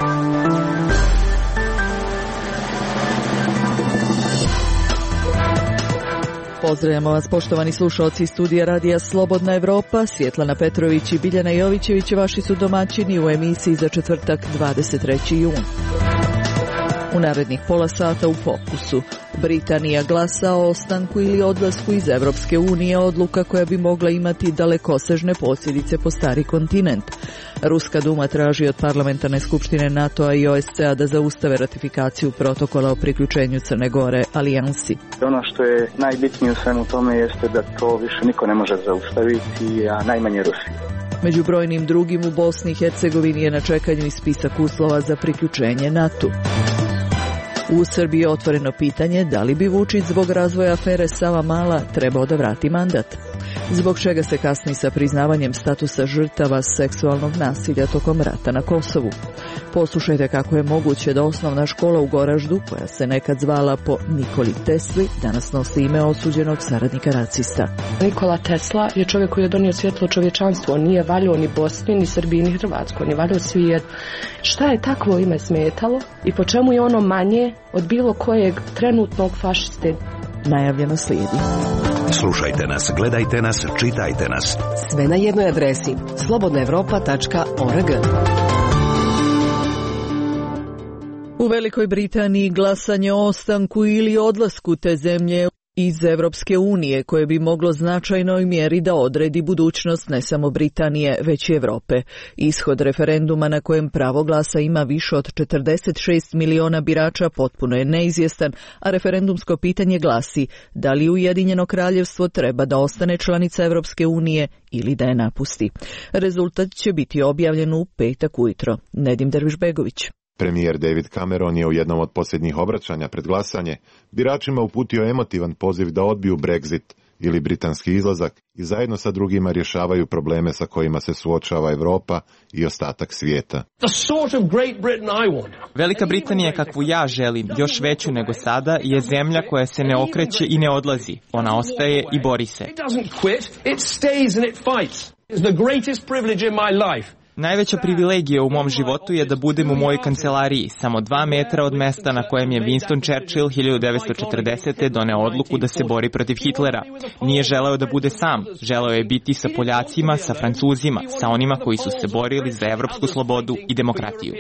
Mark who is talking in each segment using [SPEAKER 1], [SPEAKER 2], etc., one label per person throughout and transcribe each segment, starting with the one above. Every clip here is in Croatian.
[SPEAKER 1] Pozdravljamo vas, poštovani slušalci studija Radija Slobodna Evropa. Svjetlana Petrović i Biljana Jovićević vaši su domaćini u emisiji za četvrtak 23. jun. U narednih pola sata u fokusu. Britanija glasa o ostanku ili odlasku iz Evropske unije, odluka koja bi mogla imati dalekosežne posljedice po stari kontinent. Ruska duma traži od parlamentarne skupštine NATO-a i OSCE-a da zaustave ratifikaciju protokola o priključenju Crne Gore alijansi.
[SPEAKER 2] Ono što je najbitnije u svemu tome jeste da to više niko ne može zaustaviti, a najmanje Rusija.
[SPEAKER 1] Među brojnim drugim u Bosni i Hercegovini je na čekanju i spisak uslova za priključenje NATO-u. U Srbiji je otvoreno pitanje da li bi Vučić zbog razvoja afere Savamala trebao da vrati mandat. Zbog čega se kasni sa priznavanjem statusa žrtava seksualnog nasilja tokom rata na Kosovu. Poslušajte kako je moguće da osnovna škola u Goraždu, koja se nekad zvala po Nikoli Tesli, danas nosi ime osuđenog saradnika nacista.
[SPEAKER 3] Nikola Tesla je čovjek koji je donio svjetlo čovječanstvu. On nije valjao ni Bosni, ni Srbiji, ni Hrvatskoj. On je valjao svijet. Šta je takvo ime smetalo i po čemu je ono manje od bilo kojeg trenutnog fašiste?
[SPEAKER 1] Najavljeno slijedi.
[SPEAKER 4] Slušajte nas, gledajte nas, čitajte nas.
[SPEAKER 5] Sve na jednoj adresi slobodnaevropa.org.
[SPEAKER 1] U Velikoj Britaniji glasanje o ostanku ili odlasku te zemlje iz Evropske unije, koje bi moglo značajnoj mjeri da odredi budućnost ne samo Britanije, već i Europe. Ishod referenduma na kojem pravo glasa ima više od 46 miliona birača potpuno je neizvjestan, a referendumsko pitanje glasi da li Ujedinjeno kraljevstvo treba da ostane članica Evropske unije ili da je napusti. Rezultat će biti objavljen u petak ujutro. Nedim Dervišbegović.
[SPEAKER 6] Premijer David Cameron je u jednom od posljednjih obraćanja pred glasanje biračima uputio emotivan poziv da odbiju Brexit ili britanski izlazak i zajedno sa drugima rješavaju probleme sa kojima se suočava Europa i ostatak svijeta.
[SPEAKER 7] Velika Britanija kakvu ja želim, još veću nego sada, je zemlja koja se ne okreće i ne odlazi. Ona ostaje i bori se. Najveća privilegija u mom životu je da budem u mojoj kancelariji, samo 2 metra od mesta na kojem je Winston Churchill 1940. doneo odluku da se bori protiv Hitlera. Nije želeo da bude sam, želeo je biti sa Poljacima, sa Francuzima, sa onima koji su se borili za evropsku slobodu i demokratiju.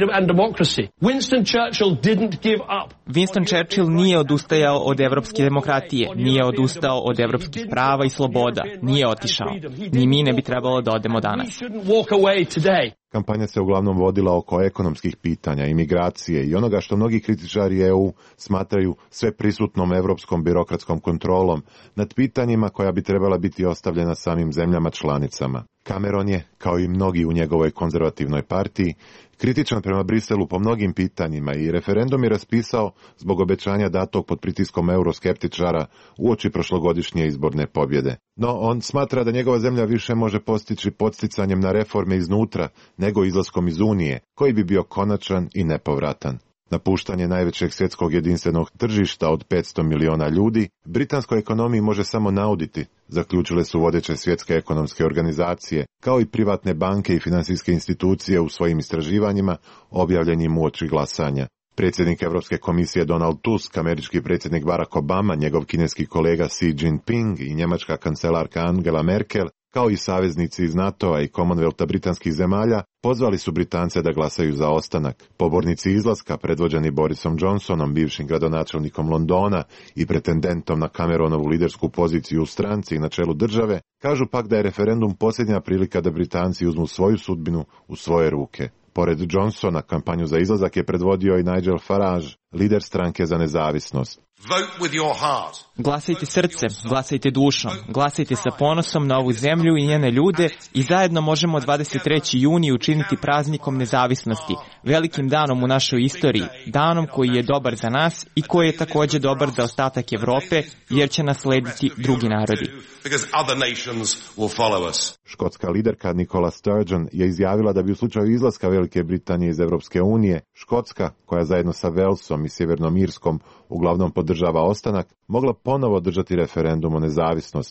[SPEAKER 7] Winston Churchill nije odustajao od evropske demokratije, nije odustao od evropskih prava i sloboda, nije otišao. Ni mi ne bi trebalo da odemo danas.
[SPEAKER 6] Kampanja se uglavnom vodila oko ekonomskih pitanja, imigracije i onoga što mnogi kritičari EU smatraju sveprisutnom evropskom birokratskom kontrolom nad pitanjima koja bi trebala biti ostavljena samim zemljama članicama. Cameron je, kao i mnogi u njegovoj konzervativnoj partiji, kritičan prema Briselu po mnogim pitanjima i referendum je raspisao zbog obećanja datog pod pritiskom euroskeptičara uoči prošlogodišnje izborne pobjede. No, on smatra da njegova zemlja više može postići podsticanjem na reforme iznutra nego izlaskom iz Unije, koji bi bio konačan i nepovratan. Napuštanje najvećeg svjetskog jedinstvenog tržišta od 500 miliona ljudi britanskoj ekonomiji može samo nauditi, zaključile su vodeće svjetske ekonomske organizacije, kao i privatne banke i financijske institucije u svojim istraživanjima objavljenim uoči glasanja. Predsjednik Europske komisije Donald Tusk, američki predsjednik Barack Obama, njegov kineski kolega Xi Jinping i njemačka kancelarka Angela Merkel, kao i saveznici iz NATO-a i Commonwealtha britanskih zemalja, pozvali su Britance da glasaju za ostanak. Pobornici izlaska, predvođeni Borisom Johnsonom, bivšim gradonačelnikom Londona i pretendentom na Cameronovu lidersku poziciju u stranci i na čelu države, kažu pak da je referendum posljednja prilika da Britanci uzmu svoju sudbinu u svoje ruke. Pored Johnsona, kampanju za izlazak je predvodio i Nigel Farage, lider stranke za nezavisnost.
[SPEAKER 7] Glasajte srcem, glasajte dušom, glasajte sa ponosom na ovu zemlju i njene ljude i zajedno možemo 23. juni učiniti praznikom nezavisnosti, velikim danom u našoj istoriji, danom koji je dobar za nas i koji je također dobar za ostatak Evrope, jer će naslediti drugi narodi.
[SPEAKER 6] Škotska liderka Nicola Sturgeon je izjavila da bi u slučaju izlaska Velike Britanije iz Europske unije, Škotska, koja zajedno sa Walesom i Sjevernom Irskom uglavnom podržava ostanak, mogla ponovo održati referendum o nezavisnosti.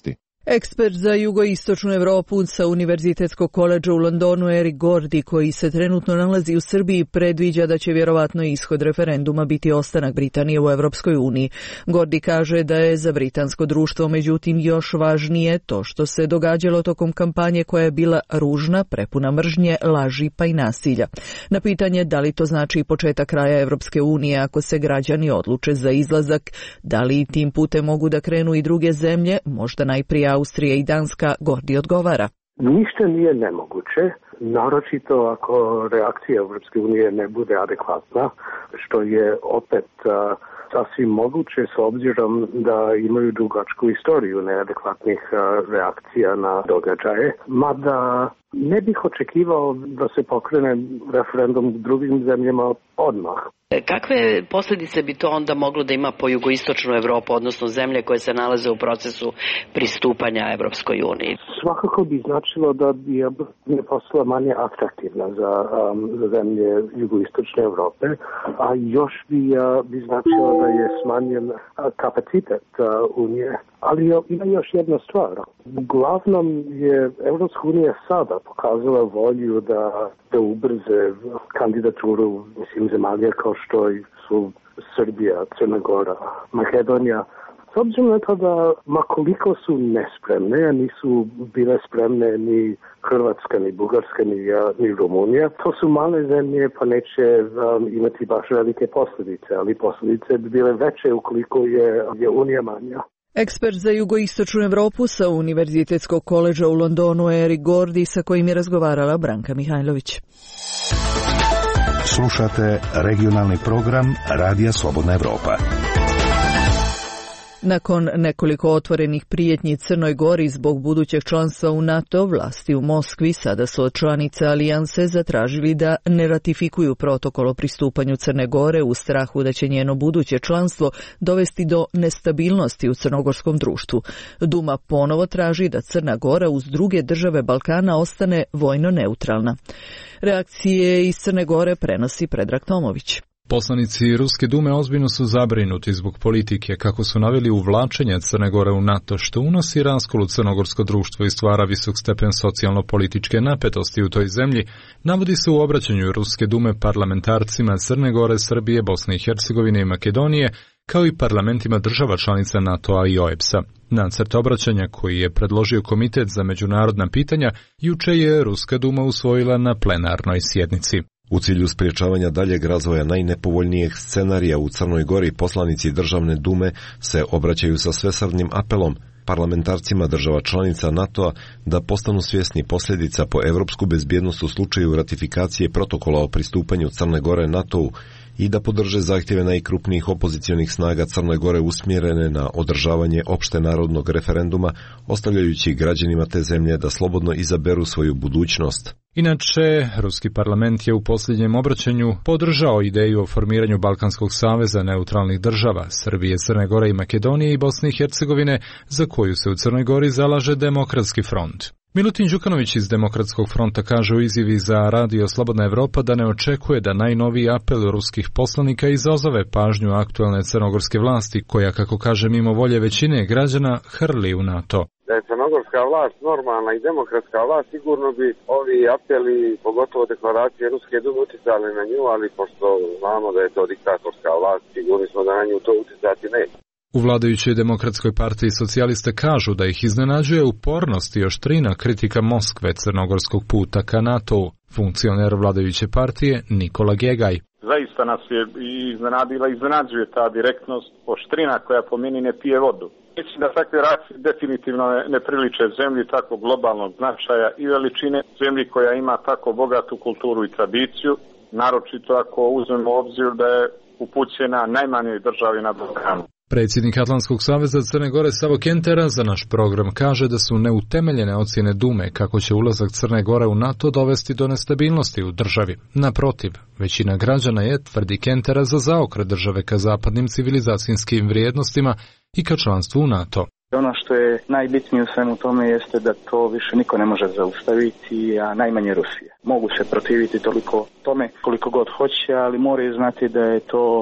[SPEAKER 1] Ekspert za jugoistočnu Europu sa Univerzitetskog koledža u Londonu Eric Gordy, koji se trenutno nalazi u Srbiji, predviđa da će vjerovatno ishod referenduma biti ostanak Britanije u Europskoj uniji. Gordy kaže da je za britansko društvo međutim još važnije to što se događalo tokom kampanje koja je bila ružna, prepuna mržnje, laži pa i nasilja. Na pitanje da li to znači početak kraja Europske unije ako se građani odluče za izlazak, da li tim putem mogu da krenu i druge zemlje, možda najprije Austrija i Danska, Gordy odgovara.
[SPEAKER 8] Ništa nije nemoguće, naročito ako reakcija Evropske unije ne bude adekvatna, što je opet sasvim moguće s obzirom da imaju dugačku istoriju neadekvatnih reakcija na događaje. Mada ne bih očekivao da se pokrene referendum u drugim zemljama odmah.
[SPEAKER 9] Kakve posljedice bi to onda moglo da ima po jugoistočnu Evropu, odnosno zemlje koje se nalaze u procesu pristupanja Evropskoj uniji?
[SPEAKER 8] Svakako bi značilo da bi Evropa postala manje atraktivna za zemlje jugoistočne Evrope, a još bi značilo da je smanjen kapacitet Unije. Ali ima još jedna stvar. Uglavnom je Evropska unija sada pokazala volju da ubrze kandidaturu zemalja kao što su Srbija, Crna Gora, Makedonija. S obzirom na to da makoliko su nespremne, nisu bile spremne ni Hrvatska, ni Bugarska, ni Rumunija, to su male zemlje pa neće imati baš velike posljedice, ali posljedice bi bile veće ukoliko je Unija manja.
[SPEAKER 1] Ekspert za jugoistočnu Europu sa Univerzitetskog koledža u Londonu Eric Gordy, sa kojim je razgovarala Branka Mihajlović.
[SPEAKER 4] Slušate regionalni program Radija Slobodna Evropa.
[SPEAKER 1] Nakon nekoliko otvorenih prijetnji Crnoj Gori zbog budućeg članstva u NATO, vlasti u Moskvi sada su od članica alijanse zatražili da ne ratifikuju protokol o pristupanju Crne Gore u strahu da će njeno buduće članstvo dovesti do nestabilnosti u crnogorskom društvu. Duma ponovo traži da Crna Gora uz druge države Balkana ostane vojno neutralna. Reakcije iz Crne Gore prenosi Predrag Tomović.
[SPEAKER 10] Poslanici Ruske dume ozbiljno su zabrinuti zbog politike, kako su naveli, uvlačenja Crne Gore u NATO, što unosi raskol u crnogorsko društvo i stvara visok stepen socijalno-političke napetosti u toj zemlji, navodi se u obraćanju Ruske dume parlamentarcima Crne Gore, Srbije, Bosne i Hercegovine i Makedonije, kao i parlamentima država članica NATO-a i OEBS-a. Nacrt obraćanja, koji je predložio Komitet za međunarodna pitanja, juče je Ruska duma usvojila na plenarnoj sjednici.
[SPEAKER 11] U cilju spriječavanja daljeg razvoja najnepovoljnijeg scenarija u Crnoj Gori, poslanici Državne dume se obraćaju sa svesrdnim apelom parlamentarcima država članica NATO-a da postanu svjesni posljedica po evropsku bezbjednost u slučaju ratifikacije protokola o pristupanju Crne Gore NATO-u i da podrže zahtjeve najkrupnijih opozicionih snaga Crne Gore usmjerene na održavanje opštenarodnog referenduma, ostavljajući građanima te zemlje da slobodno izaberu svoju budućnost.
[SPEAKER 10] Inače, Ruski parlament je u posljednjem obraćanju podržao ideju o formiranju Balkanskog saveza neutralnih država, Srbije, Crne Gore i Makedonije i Bosne i Hercegovine, za koju se u Crnoj Gori zalaže Demokratski front. Milutin Đukanović iz Demokratskog fronta kaže u izjavi za Radio Slobodna Evropa da ne očekuje da najnoviji apel ruskih poslanika izazove pažnju aktualne crnogorske vlasti, koja, kako kaže, mimo volje većine građana hrli u NATO.
[SPEAKER 12] Da je crnogorska vlast normalna i demokratska vlast, sigurno bi ovi apeli, pogotovo deklaracije Ruske dume, uticali na nju, ali pošto znamo da je to diktatorska vlast, sigurni smo da na nju to uticati neće.
[SPEAKER 10] U vladajućoj Demokratskoj partiji socijaliste kažu da ih iznenađuje upornost i oštrina kritika Moskve crnogorskog puta ka NATO-u. Funkcioner vladajuće partije Nikola Gegaj.
[SPEAKER 13] Zaista nas je iznenadila, iznenađuje ta direktnost, oštrina koja po meni ne pije vodu. Mislim da takve reakcije definitivno ne priliče zemlji tako globalnog značaja i veličine, zemlji koja ima tako bogatu kulturu i tradiciju, naročito ako uzmemo u obzir da je upućena najmanjoj državi na Balkanu.
[SPEAKER 10] Predsjednik Atlantskog saveza Crne Gore Savo Kentera za naš program kaže da su neutemeljene ocjene Dume kako će ulazak Crne Gore u NATO dovesti do nestabilnosti u državi. Naprotiv, većina građana je, tvrdi Kentera, za zaokret države ka zapadnim civilizacijskim vrijednostima i ka članstvu u NATO.
[SPEAKER 2] Ono što je najbitnije u svemu tome jeste da to više niko ne može zaustaviti, a najmanje Rusija. Mogu se protiviti toliko tome koliko god hoće, ali moraju znati da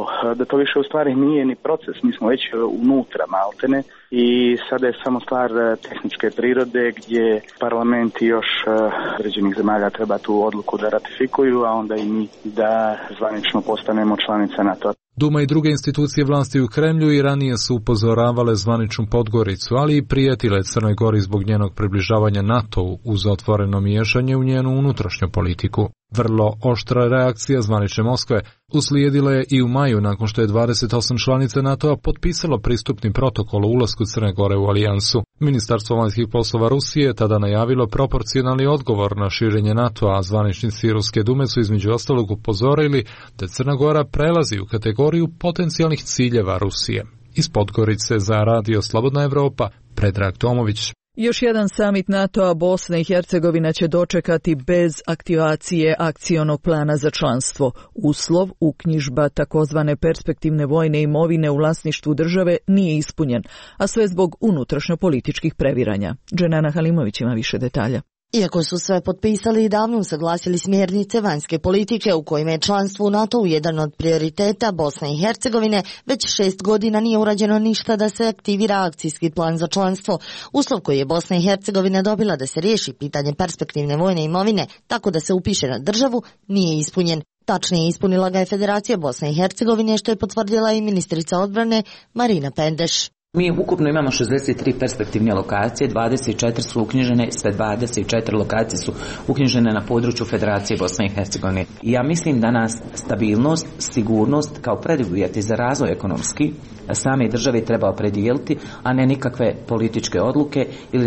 [SPEAKER 2] to više u stvari nije ni proces. Mi smo već unutra maltene i sada je samo stvar tehničke prirode gdje parlamenti još određenih zemalja treba tu odluku da ratifikuju, a onda i mi da zvanično postanemo članica NATO.
[SPEAKER 10] Duma i druge institucije vlasti u Kremlju i ranije su upozoravale zvaničnu Podgoricu, ali i prijetile Crnoj Gori zbog njenog približavanja NATO-u uz otvoreno miješanje u njenu unutrašnju politiku. Vrlo oštra reakcija zvanične Moskve uslijedila je i u maju nakon što je 28 članica NATO-a potpisalo pristupni protokol o ulasku Crne Gore u alijansu. Ministarstvo vanjskih poslova Rusije je tada najavilo proporcionalni odgovor na širenje NATO-a, a zvaničnici Ruske dume su između ostalog upozorili da Crna Gora prelazi u kategoriju potencijalnih ciljeva Rusije. Iz Podgorice za Radio Slobodna Evropa, Predrag Tomović.
[SPEAKER 1] Još jedan samit NATO-a Bosna i Hercegovina će dočekati bez aktivacije akcionog plana za članstvo. Uslov, uknjižba takozvane perspektivne vojne imovine u vlasništvu države nije ispunjen, a sve zbog unutrašnjopolitičkih previranja. Dženana Halimović ima više detalja.
[SPEAKER 14] Iako su sve potpisali i davno usaglasili smjernice vanjske politike u kojima je članstvo u NATO-u jedan od prioriteta Bosne i Hercegovine, već 6 godina nije urađeno ništa da se aktivira akcijski plan za članstvo. Uslov koji je Bosna i Hercegovina dobila da se riješi pitanje perspektivne vojne imovine tako da se upiše na državu nije ispunjen. Tačnije ispunila ga je Federacija Bosne i Hercegovine, što je potvrdila i ministrica odbrane Marina Pendeš.
[SPEAKER 15] Mi ukupno imamo 63 perspektivne lokacije, 24 su uknjižene, sve 24 lokacije su uknjižene na području Federacije Bosne i Hercegovine. I ja mislim da nas stabilnost, sigurnost kao preduvjeti za razvoj ekonomski same države treba opredijeliti, a ne nikakve političke odluke ili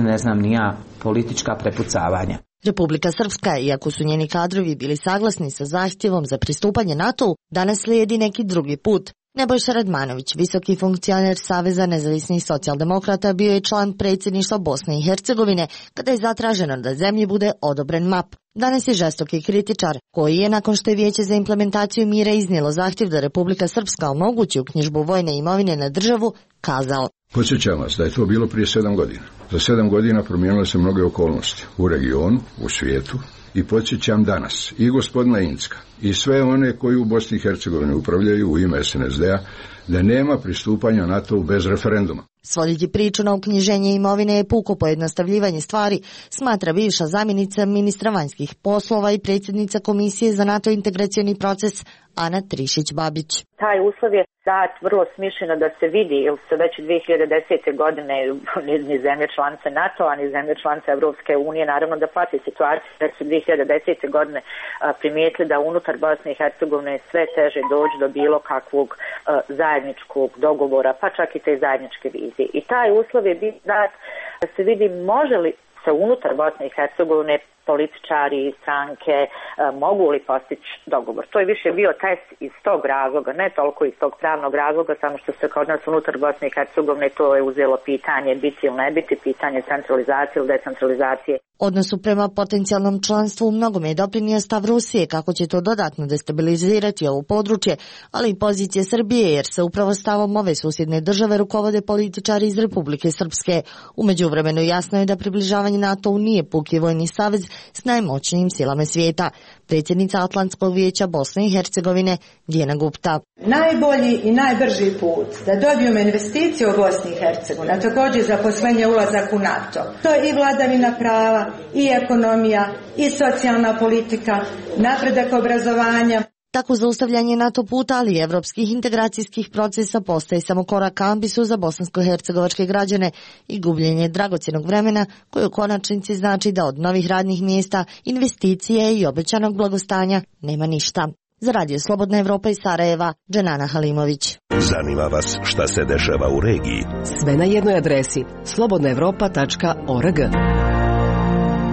[SPEAKER 15] politička prepucavanja.
[SPEAKER 14] Republika Srpska, iako su njeni kadrovi bili saglasni sa zahtjevom za pristupanje NATO-u, danas slijedi neki drugi put. Nebojša Radmanović, visoki funkcioner Saveza nezavisnih socijaldemokrata, bio je član predsjedništva Bosne i Hercegovine kada je zatraženo da zemlji bude odobren MAP. Danas je žestoki kritičar, koji je nakon što je Vijeće za implementaciju mira iznijelo zahtjev da Republika Srpska omogući uknjižbu vojne imovine na državu, kazao:
[SPEAKER 16] Podsjećam vas da je to bilo prije 7 godina. Za 7 godina promijenile se mnoge okolnosti u regionu, u svijetu. I podsjećam danas i gospodina Incka i sve one koji u Bosni i Hercegovini upravljaju u ime SNSD-a da nema pristupanja NATO-u bez referenduma.
[SPEAKER 14] Svoditi priču na uknjiženje imovine je puko pojednostavljivanje stvari, smatra bivša zamjenica ministra vanjskih poslova i predsjednica Komisije za NATO integracioni proces Ana Trišić-Babić.
[SPEAKER 17] Taj uslov je dat vrlo smišljeno da se vidi, jer se već 2010. godine ni zemlje članice NATO-a, ni zemlje članice Evropske unije, naravno da prati situaciju, jer su 2010. godine primijetili da unutar Bosne i Hercegovine sve teže doći do bilo kakvog zajedničkog dogovora, pa čak i te zajedničke vizije. I taj uslov je bio dat da se vidi može li se unutar Bosne i Hercegovine političari i stranke mogu li postići dogovor. To je više bio test iz tog razloga, ne toliko iz tog pravnog razloga, samo što se kod nas unutar Bosne i Hercegovine to je uzelo pitanje biti ili ne biti, pitanje centralizacije ili decentralizacije.
[SPEAKER 14] Odnosu prema potencijalnom članstvu u mnogome je doprinio stav Rusije kako će to dodatno destabilizirati ovo područje, ali i pozicije Srbije, jer se upravo stavom ove susjedne države rukovode političari iz Republike Srpske. U međuvremenu jasno je da približavanje NATO-u nije puki vojni savez s najmoćnijim silama svijeta. Predsjednica Atlantskog vijeća Bosne i Hercegovine Dijana Gupta.
[SPEAKER 18] Najbolji i najbrži put da dobijemo investiciju u Bosni i Hercegovini, a također zaposlenje, ulazak u NATO. To je i vladavina prava, i ekonomija, i socijalna politika, napredak obrazovanja.
[SPEAKER 14] Tako zaustavljanje NATO puta, ali i evropskih integracijskih procesa postaje samo korak ka ambisu za bosansko-hercegovačke građane i gubljenje dragocjenog vremena koje u konačnici znači da od novih radnih mjesta, investicije i obećanog blagostanja nema ništa. Za Radio Slobodna Evropa iz Sarajeva, Dženana Halimović.
[SPEAKER 4] Zanima vas šta se dešava u regiji?
[SPEAKER 5] Sve na jednoj adresi slobodnaevropa.org.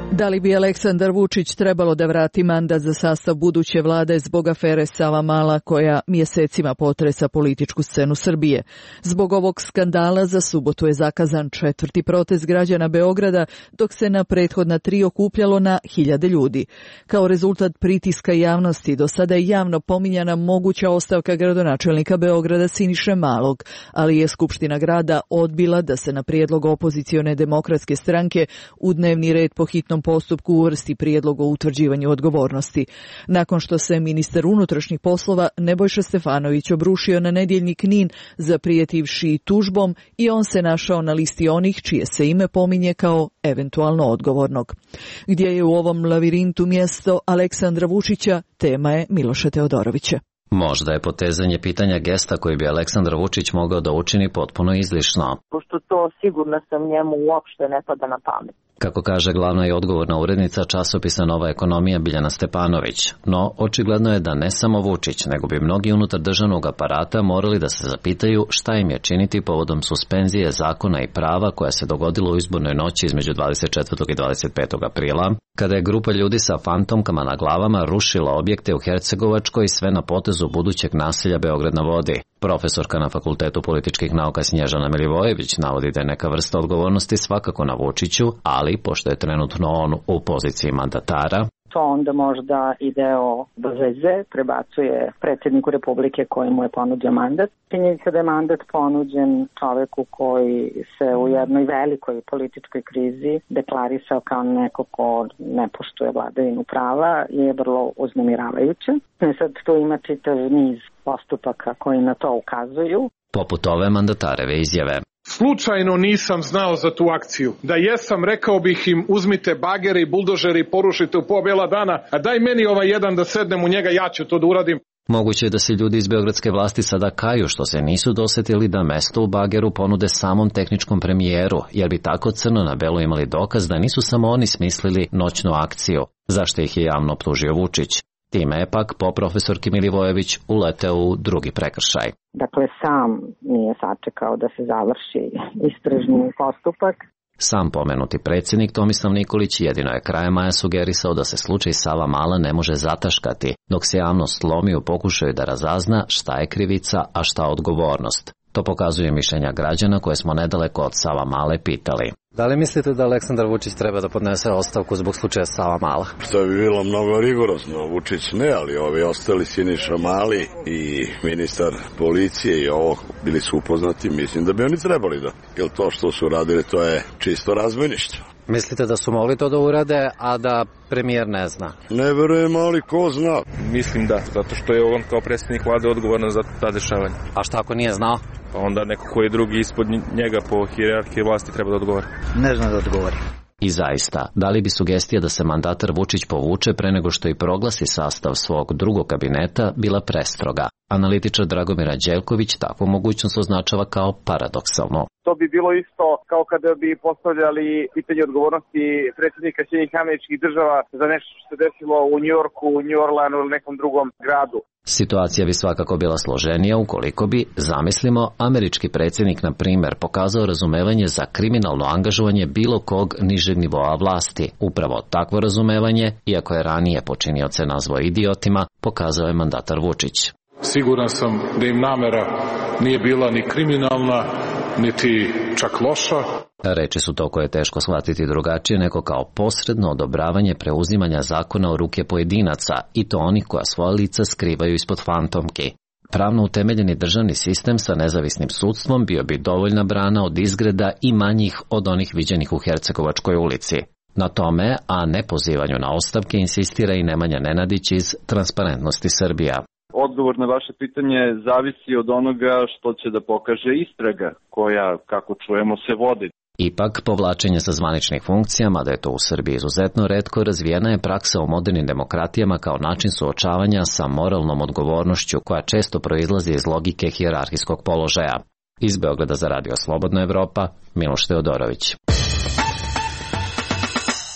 [SPEAKER 1] Da li bi Aleksandar Vučić trebalo da vrati mandat za sastav buduće vlade zbog afere Savamala koja mjesecima potresa političku scenu Srbije? Zbog ovog skandala za subotu je zakazan 4. protest građana Beograda, dok se na prethodna 3 okupljalo na hiljade ljudi. Kao rezultat pritiska javnosti do sada je javno pominjana moguća ostavka gradonačelnika Beograda Siniše Malog, ali je Skupština grada odbila da se na prijedlog opozicione demokratske stranke u dnevni red po hitnom postupku uvrsti prijedlog o utvrđivanju odgovornosti. Nakon što se ministar unutrašnjih poslova Nebojša Stefanović obrušio na nedjeljnik NIN zaprijetivši tužbom i on se našao na listi onih čije se ime pominje kao eventualno odgovornog. Gdje je u ovom lavirintu mjesto Aleksandra Vučića, tema je Miloša Teodorovića.
[SPEAKER 19] Možda je potezanje pitanja gesta koji bi Aleksandar Vučić mogao da učini potpuno izlišno.
[SPEAKER 20] Pošto to sigurno sam njemu uopšte ne pada na pamet.
[SPEAKER 19] Kako kaže glavna i odgovorna urednica časopisa Nova ekonomija Biljana Stepanović. No, očigledno je da ne samo Vučić, nego bi mnogi unutar državnog aparata morali da se zapitaju šta im je činiti povodom suspenzije zakona i prava koja se dogodila u izbornoj noći između 24. i 25. aprila, kada je grupa ljudi sa fantomkama na glavama rušila objekte u Hercegovačkoj, sve na potezu budućeg naselja Beograd na vodi. Profesorka na Fakultetu političkih nauka Snježana Milivojević navodi da je neka vrsta odgovornosti svakako na Vučiću, ali pošto je trenutno on u poziciji mandatara,
[SPEAKER 20] to onda možda i deo veze prebacuje predsjedniku Republike koji mu je ponudio mandat. Činjenica da je mandat ponuđen čoveku koji se u jednoj velikoj političkoj krizi deklarisao kao neko ko ne poštuje vladavinu prava je vrlo uznemiravajuće. Sad tu ima čitav niz postupaka koji na to ukazuju.
[SPEAKER 19] Poput ove mandatareve izjave.
[SPEAKER 21] Slučajno nisam znao za tu akciju. Da jesam, rekao bih im uzmite bagere i buldožeri i porušite u pobjela dana, a daj meni ovaj jedan da sednem u njega, ja ću to da uradim.
[SPEAKER 19] Moguće je da se ljudi iz beogradske vlasti sada kaju što se nisu dosetili da mesto u bageru ponude samom tehničkom premijeru, jer bi tako crno na belo imali dokaz da nisu samo oni smislili noćnu akciju, zašto ih je javno optužio Vučić. Time je pak po profesorki Milivojević uleteo u drugi prekršaj.
[SPEAKER 20] Dakle, sam nije sačekao da se završi istražni postupak.
[SPEAKER 19] Sam pomenuti predsjednik Tomislav Nikolić jedino je krajem maja sugerisao da se slučaj Savamala ne može zataškati, dok se javnost lomi u pokušaju da razazna šta je krivica, a šta odgovornost. To pokazuje mišljenja građana koje smo nedaleko od Savamale pitali.
[SPEAKER 22] Da li mislite da Aleksandar Vučić treba da podnese ostavku zbog slučaja Savamala?
[SPEAKER 23] To bi bilo mnogo rigorozno. Vučić ne, ali ovi ostali Siniša Mali i ministar policije i ovo bili su upoznati. Mislim da bi oni trebali da. Jer to što su radili, to je čisto razbojništvo.
[SPEAKER 22] Mislite da su mogli to da urade, a da premijer ne zna?
[SPEAKER 23] Ne verujem, ali ko zna?
[SPEAKER 24] Mislim da, zato što je on kao predsjednik vlade odgovoran za ta dešavanja.
[SPEAKER 22] A šta ako nije znao?
[SPEAKER 24] Pa onda neko koji je drugi ispod njega po hijerarhiji vlasti treba da odgovori.
[SPEAKER 22] Ne zna da odgovori.
[SPEAKER 19] I zaista, da li bi sugestija da se mandatar Vučić povuče pre nego što i proglasi sastav svog drugog kabineta bila prestroga? Analitičar Dragomir Anđelković takvu mogućnost označava kao paradoksalno.
[SPEAKER 25] To bi bilo isto kao kada bi postavljali pitanje odgovornosti predsjednika Sjedinjenih Američkih Država za nešto što se desilo u Njujorku, New Orleanu ili nekom drugom gradu.
[SPEAKER 19] Situacija bi svakako bila složenija ukoliko bi, zamislimo, američki predsjednik, na primjer, pokazao razumevanje za kriminalno angažovanje bilo kog nižeg nivoa vlasti. Upravo takvo razumevanje, iako je ranije počinioce nazvao idiotima, pokazao je mandatar Vučić.
[SPEAKER 21] Siguran sam da im namera nije bila ni kriminalna, niti čak loša.
[SPEAKER 19] Reči su to koje je teško shvatiti drugačije nego kao posredno odobravanje preuzimanja zakona u ruke pojedinaca, i to onih koja svoja lica skrivaju ispod fantomki. Pravno utemeljeni državni sistem sa nezavisnim sudstvom bio bi dovoljna brana od izgreda i manjih od onih viđenih u Hercegovačkoj ulici. Na tome, a ne pozivanju na ostavke, insistira i Nemanja Nenadić iz Transparentnosti Srbija.
[SPEAKER 26] Odgovor na vaše pitanje zavisi od onoga što će da pokaže istraga, koja, kako čujemo, se vodi.
[SPEAKER 19] Ipak, povlačenje sa zvaničnih funkcija, mada je to u Srbiji izuzetno retko, razvijena je praksa u modernim demokratijama kao način suočavanja sa moralnom odgovornošću koja često proizlazi iz logike hijerarhijskog položaja. Iz Beograda za Radio Slobodna Evropa, Miloš Teodorović.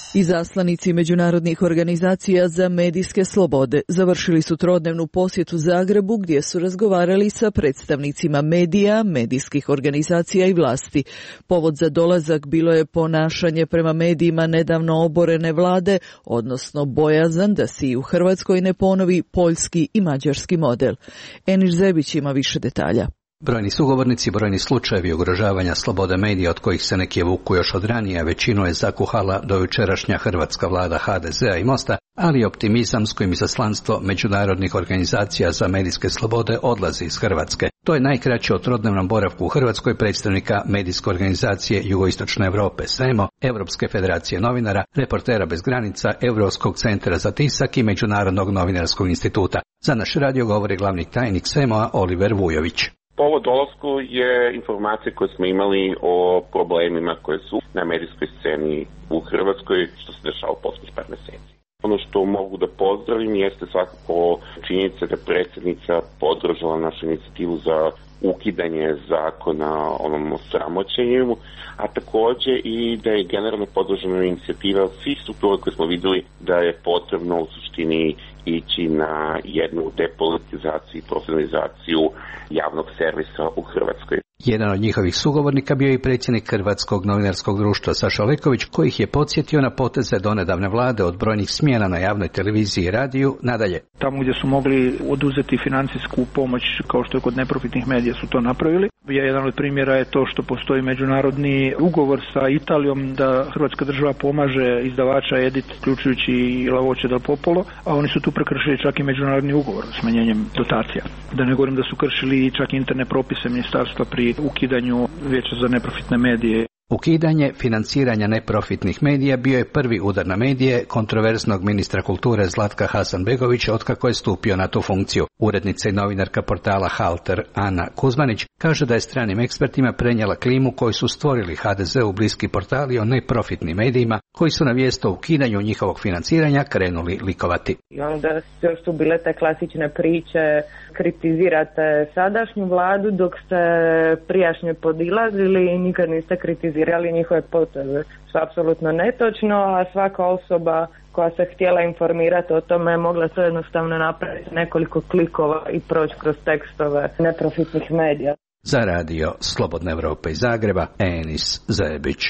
[SPEAKER 1] Izaslanici međunarodnih organizacija za medijske slobode završili su trodnevnu posjetu Zagrebu gdje su razgovarali sa predstavnicima medija, medijskih organizacija i vlasti. Povod za dolazak bilo je ponašanje prema medijima nedavno oborene vlade, odnosno bojazan da se i u Hrvatskoj ne ponovi poljski i mađarski model. Eniš Zebić ima više detalja.
[SPEAKER 3] Brojni sugovornici, brojni slučajevi ugrožavanja slobode medija od kojih se neki vuku još od ranije, većinu je zakuhala do jučerašnja hrvatska vlada HDZ-a i Mosta, ali optimizam s kojim izaslanstvo međunarodnih organizacija za medijske slobode odlazi iz Hrvatske. To je najkraće o trodnevnom boravku u Hrvatskoj predstavnika medijske organizacije Jugoistočne Europe SEMO, Europske federacije novinara, Reportera bez granica, Europskog centra za tisak i Međunarodnog novinarskog instituta. Za naš radio govori glavni tajnik SEMO-a Oliver Vujović.
[SPEAKER 6] Povod dolasku je informacije koje smo imali o problemima koje su na medijskoj sceni u Hrvatskoj, što se dešava u posljednjih 5 mjeseci. Ono što mogu da pozdravim jeste svakako činjenica da predsjednica podržala našu inicijativu za ukidanje zakona o onom sramoćenju, a također i da je generalno podržana inicijativa svih struktura koje smo vidjeli da je potrebno u suštini ići na jednu depolitizaciju i profesionalizaciju javnog servisa u Hrvatskoj.
[SPEAKER 3] Jedan od njihovih sugovornika bio i predsjednik Hrvatskog novinarskog društva Saša Leković, koji ih je podsjetio na poteze donedavne vlade od brojnih smjena na javnoj televiziji i radiju nadalje.
[SPEAKER 7] Tamo gdje su mogli oduzeti financijsku pomoć, kao što je kod neprofitnih medija, su to napravili. Jedan od primjera je to što postoji međunarodni ugovor sa Italijom da Hrvatska država pomaže izdavača Edit, uključujući i La Voce del Popolo, a oni su tu prekršili čak i međunarodni ugovor smanjenjem dotacija. Da ne govorim da su kršili čak interne propise ministarstva pri ukidanju Vijeća za neprofitne medije.
[SPEAKER 3] Ukidanje financiranja neprofitnih medija bio je prvi udar na medije kontroverznog ministra kulture Zlatka Hasanbegovića otkako je stupio na tu funkciju. Urednica i novinarka portala Halter Ana Kuzmanić kaže da je stranim ekspertima prenijela klimu koju su stvorili HDZ-u bliski portali o neprofitnim medijima koji su na vijest o ukidanju njihovog financiranja krenuli likovati.
[SPEAKER 8] I onda još su bile te klasične priče, kritizirate sadašnju vladu dok ste prijašnje podilazili i nikad niste kritizirali njihove poteze. Što je apsolutno netočno, a svaka osoba koja se htjela informirati o tome mogla to jednostavno napraviti nekoliko klikova i proći kroz tekstove neprofitnih medija.
[SPEAKER 3] Za radio Slobodne Europe iz Zagreba, Enis Zebić.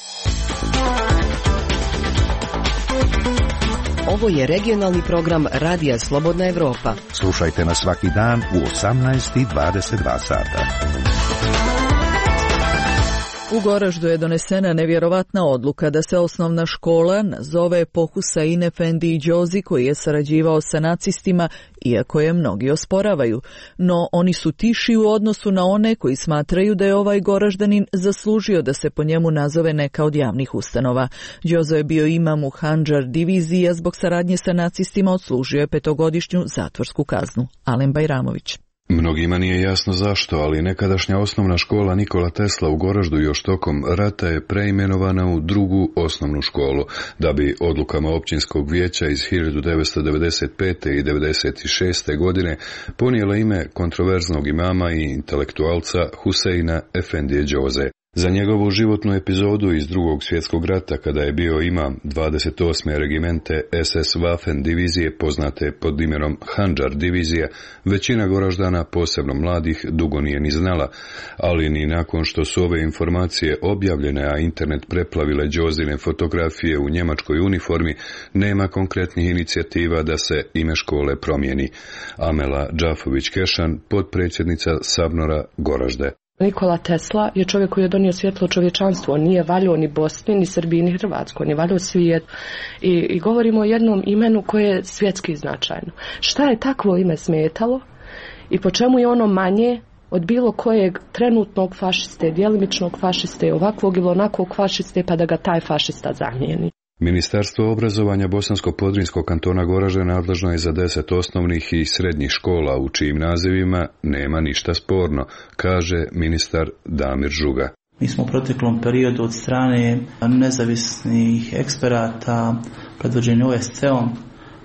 [SPEAKER 5] Ovo je regionalni program Radija Slobodna Europa.
[SPEAKER 4] Slušajte nas svaki dan u 18:22 sata.
[SPEAKER 1] U Goraždu je donesena nevjerovatna odluka da se osnovna škola nazove po Husein Efendi Đozi koji je sarađivao sa nacistima, iako je mnogi osporavaju. No oni su tiši u odnosu na one koji smatraju da je ovaj Goraždanin zaslužio da se po njemu nazove neka od javnih ustanova. Đozo je bio imam u Handžar diviziji, a zbog saradnje sa nacistima odslužio je 5-godišnju zatvorsku kaznu. Alen Bajramović.
[SPEAKER 9] Mnogima nije jasno zašto, ali nekadašnja osnovna škola Nikola Tesla u Goraždu još tokom rata je preimenovana u drugu osnovnu školu, da bi odlukama općinskog vijeća iz 1995. i 1996. godine ponijela ime kontroverznog imama i intelektualca Huseina Efendije Đoze. Za njegovu životnu epizodu iz Drugog svjetskog rata, kada je bio imam 28. regimente SS Waffen divizije, poznate pod imenom Handžar divizija, većina Goraždana, posebno mladih, dugo nije ni znala, ali ni nakon što su ove informacije objavljene, a internet preplavile Đozine fotografije u njemačkoj uniformi, nema konkretnih inicijativa da se ime škole promijeni. Amela Džafović-Kešan, potpredsjednica Sabnora Goražde.
[SPEAKER 11] Nikola Tesla je čovjek koji je donio svjetlo čovječanstvu. On nije valjao ni Bosni, ni Srbiji, ni Hrvatskoj. On je valjao svijet. I govorimo o jednom imenu koje je svjetski značajno. Šta je takvo ime smetalo i po čemu je ono manje od bilo kojeg trenutnog fašiste, djelimičnog fašiste, ovakvog ili onakvog fašiste, pa da ga taj fašista zamijeni?
[SPEAKER 9] Ministarstvo obrazovanja Bosansko-Podrinjskog kantona Goražde nadležno je za 10 osnovnih i srednjih škola u čijim nazivima nema ništa sporno, kaže ministar Damir Žuga.
[SPEAKER 27] Mi smo u proteklom periodu od strane nezavisnih eksperata predvođeni OSCE-om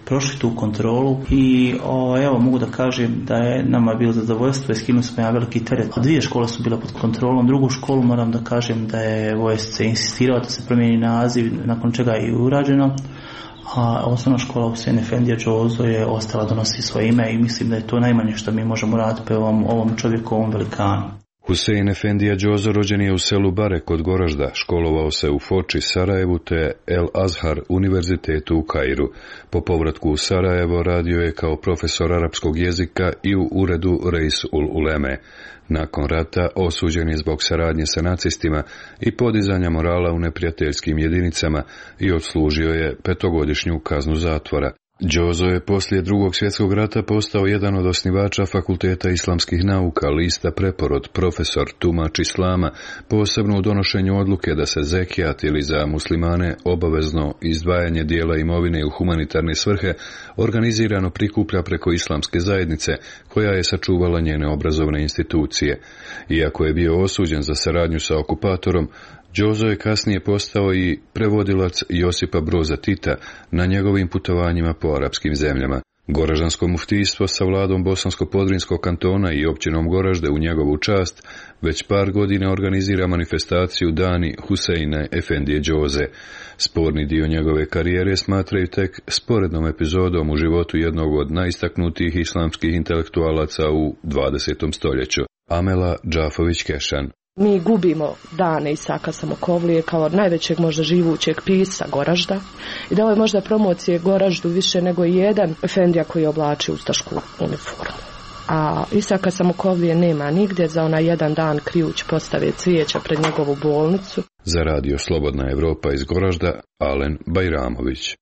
[SPEAKER 27] prošli tu kontrolu i evo mogu da kažem da je nama bilo zadovoljstvo i skinuli smo veliki teret. 2 škole su bile pod kontrolom, 2. školu moram da kažem da je VSC insistirao da se promijeni naziv, nakon čega je i urađeno. A osnovna škola Husein Efendija Džozo je ostala da nosi svoje ime i mislim da je to najmanje što mi možemo raditi po ovom čovjeku, ovom velikanu.
[SPEAKER 9] Husein Efendija Džozo rođen je u selu Bare kod Goražda, školovao se u Foči, Sarajevu te El Azhar univerzitetu u Kairu. Po povratku u Sarajevo radio je kao profesor arapskog jezika i u uredu Reis ul Uleme. Nakon rata osuđen je zbog saradnje sa nacistima i podizanja morala u neprijateljskim jedinicama i odslužio je 5-godišnju kaznu zatvora. Džozo je poslije Drugog svjetskog rata postao jedan od osnivača Fakulteta islamskih nauka, lista Preporod, profesor, tumač islama, posebno u donošenju odluke da se zekijat ili za muslimane obavezno izdvajanje dijela imovine u humanitarne svrhe organizirano prikuplja preko islamske zajednice, koja je sačuvala njene obrazovne institucije. Iako je bio osuđen za saradnju sa okupatorom, Džozo je kasnije postao i prevodilac Josipa Broza Tita na njegovim putovanjima po arapskim zemljama. Goraždansko muftijstvo sa vladom Bosansko-Podrinskog kantona i općinom Goražde u njegovu čast već par godina organizira manifestaciju Dani Huseina Efendije Džoze. Sporni dio njegove karijere smatraju tek sporednom epizodom u životu jednog od najistaknutijih islamskih intelektualaca u 20. stoljeću. Amela Džafović-Kešan.
[SPEAKER 11] Mi gubimo dane Isaka Samokovlije kao najvećeg možda živućeg pisa Goražda i da ovo je možda promocije Goraždu više nego jedan efendija koji oblači ustašku uniformu. A Isaka Samokovlije nema nigdje, za onaj jedan dan krijuć postave cvijeća pred njegovu bolnicu.
[SPEAKER 9] Za radio Slobodna Evropa iz Goražda, Alen Bajramović.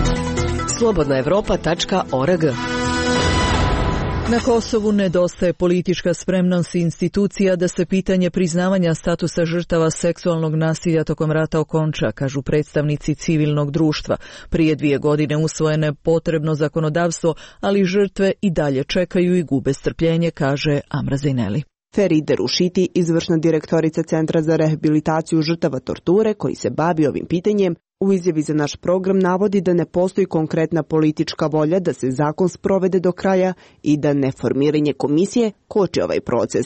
[SPEAKER 5] slobodnaevropa.org.
[SPEAKER 1] Na Kosovu nedostaje politička spremnost institucija da se pitanje priznavanja statusa žrtava seksualnog nasilja tokom rata okonča, kažu predstavnici civilnog društva. Prije 2 godine usvojeno je potrebno zakonodavstvo, ali žrtve i dalje čekaju i gube strpljenje, kaže Amra Zineli.
[SPEAKER 2] Feride Rušiti, izvršna direktorica Centra za rehabilitaciju žrtava torture koji se bavi ovim pitanjem, u izjavi za naš program navodi da ne postoji konkretna politička volja da se zakon sprovede do kraja i da neformiranje komisije koči ovaj proces.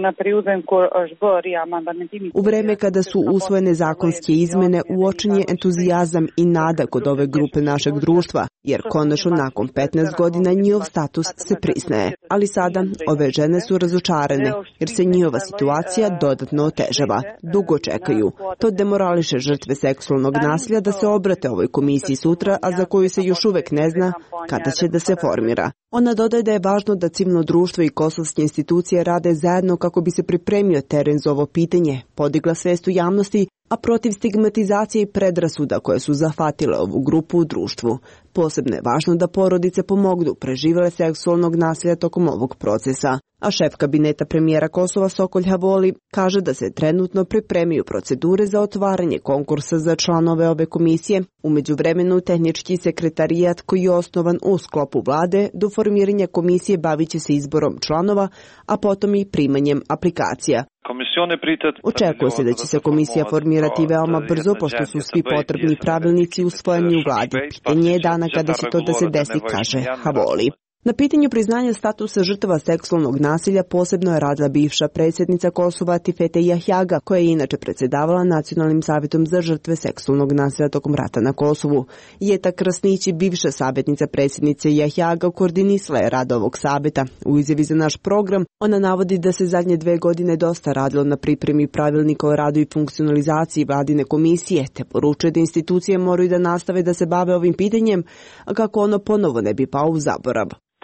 [SPEAKER 2] U vreme kada su usvojene zakonske izmene, uočen je entuzijazam i nada kod ove grupe našeg društva, jer konačno nakon 15 godina njihov status se priznaje. Ali sada ove žene su razočarane, jer se njihova situacija dodatno otežava. Dugo čekaju. To demorališe žrtve seksualnog nasilja da se obrate ovoj komisiji sutra, a za koju se još uvek ne zna kada će da se formira. Ona dodaje da je važno da civilno društvo i kosovske institucije rade zajedno kako bi se pripremio teren za ovo pitanje, podigla svest u javnosti, a protiv stigmatizacije i predrasuda koje su zahvatile ovu grupu u društvu. Posebno je važno da porodice pomognu preživjele seksualnog nasilja tokom ovog procesa. A šef kabineta premijera Kosova Sokol Havoli kaže da se trenutno pripremaju procedure za otvaranje konkursa za članove ove komisije. U međuvremenu tehnički sekretarijat koji je osnovan u sklopu vlade do formiranja komisije bavit će se izborom članova, a potom i primanjem aplikacija. Očekuje se da će se komisija formirati veoma brzo, pošto su svi potrebni pravilnici usvojeni u vladi. Pitanje je dana kada će to da se desi, kaže Havoli. Na pitanju priznanja statusa žrtava seksualnog nasilja posebno je radila bivša predsjednica Kosova Tifete Jahjaga, koja je inače predsjedavala Nacionalnim savjetom za žrtve seksualnog nasilja tokom rata na Kosovu. Jeta Krasnić, bivša savjetnica predsjednice Jahjaga, koordinisala je rad ovog savjeta. U izjavi za naš program ona navodi da se zadnje 2 godine dosta radilo na pripremi pravilnika o radu i funkcionalizaciji vladine komisije, te poručuje da institucije moraju da nastave da se bave ovim pitanjem, a kako ono ponovo ne bi pao u zaborav.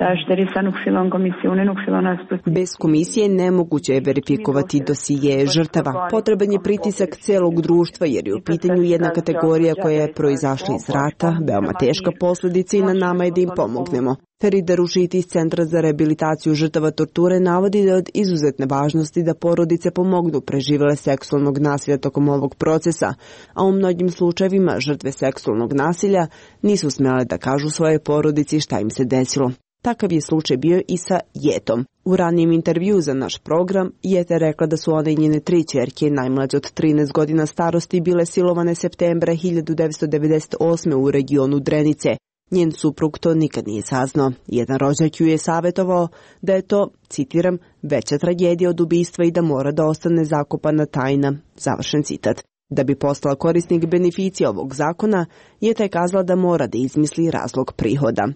[SPEAKER 2] Bez komisije nemoguće je verifikovati dosije žrtava. Potreban je pritisak celog društva jer je u pitanju jedna kategorija koja je proizašla iz rata, veoma teška posljedica i na nama je da im pomognemo. Feride Rušiti iz Centra za rehabilitaciju žrtava torture navodi da je od izuzetne važnosti da porodice pomognu preživjele seksualnog nasilja tokom ovog procesa, a u mnogim slučajevima žrtve seksualnog nasilja nisu smjele da kažu svojoj porodici šta im se desilo. Takav je slučaj bio i sa Jetom. U ranijem intervju za naš program, Jeta je rekla da su one i njene 3 ćerke, najmlađe od 13 godina starosti, bile silovane septembra 1998. u regionu Drenice. Njen suprug to nikad nije saznao. Jedan rođak ju je savjetovao da je to, citiram, veća tragedija od ubistva i da mora da ostane zakopana tajna. Završen citat. Da bi postala korisnik beneficija ovog zakona, Jeta je kazala da mora da izmisli razlog prihoda.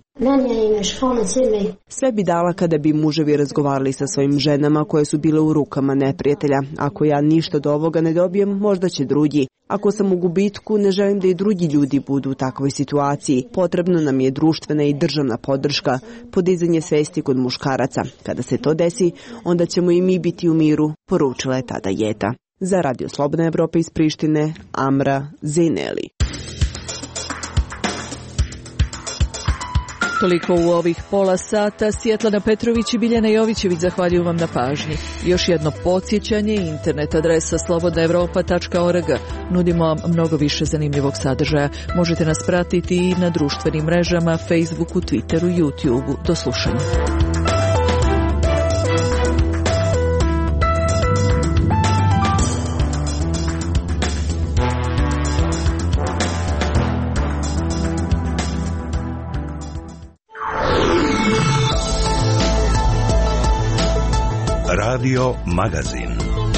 [SPEAKER 2] Sve bi dala kada bi muževi razgovarali sa svojim ženama koje su bile u rukama neprijatelja. Ako ja ništa od ovoga ne dobijem, možda će drugi. Ako sam u gubitku, ne želim da i drugi ljudi budu u takvoj situaciji. Potrebna nam je društvena i državna podrška, podizanje svesti kod muškaraca. Kada se to desi, onda ćemo i mi biti u miru, poručila je tada Jeta. Za Radio Slobodna Evropa iz Prištine, Amra Zineli.
[SPEAKER 1] Toliko u ovih pola sata. Svjetlana Petrović i Biljana Jovićević zahvaljuju vam na pažnji. Još jedno podsjećanje, internet adresa slobodnaevropa.org. Nudimo vam mnogo više zanimljivog sadržaja. Možete nas pratiti i na društvenim mrežama, Facebooku, Twitteru, YouTubeu. Do slušanja.
[SPEAKER 4] Radio Magazin.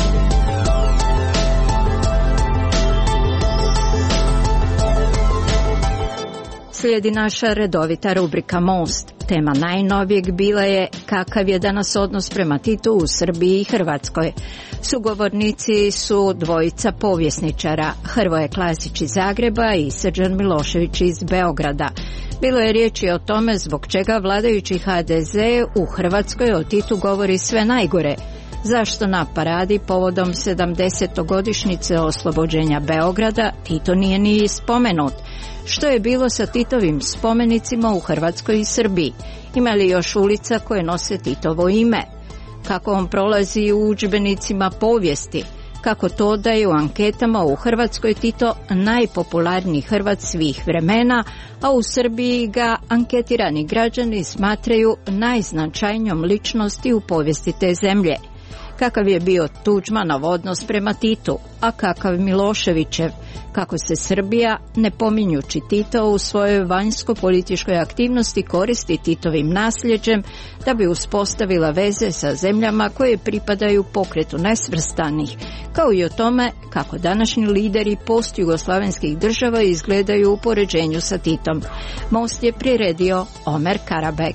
[SPEAKER 10] Slijedi naša redovita rubrika Most. Tema najnovijeg bila je kakav je danas odnos prema Titu u Srbiji i Hrvatskoj. Sugovornici su dvojica povjesničara, Hrvoje Klasić iz Zagreba i Srđan Milošević iz Beograda. Bilo je riječi o tome zbog čega vladajući HDZ u Hrvatskoj o Titu govori sve najgore. Zašto na paradi povodom 70-godišnjice oslobođenja Beograda Tito nije ni spomenut? Što je bilo sa Titovim spomenicima u Hrvatskoj i Srbiji? Ima li još ulica koje nose Titovo ime? Kako on prolazi u udžbenicima povijesti? Kako to da je u anketama u Hrvatskoj Tito najpopularniji Hrvat svih vremena, a u Srbiji ga anketirani građani smatraju najznačajnijom ličnosti u povijesti te zemlje? Kakav je bio Tuđmanov odnos prema Titu, a kakav Miloševićev? Kako se Srbija, ne pominjući Tito, u svojoj vanjsko-političkoj aktivnosti koristi Titovim nasljeđem da bi uspostavila veze sa zemljama koje pripadaju pokretu nesvrstanih, kao i o tome kako današnji lideri postjugoslavenskih država izgledaju u poređenju sa Titom. Most je priredio Omer Karabek.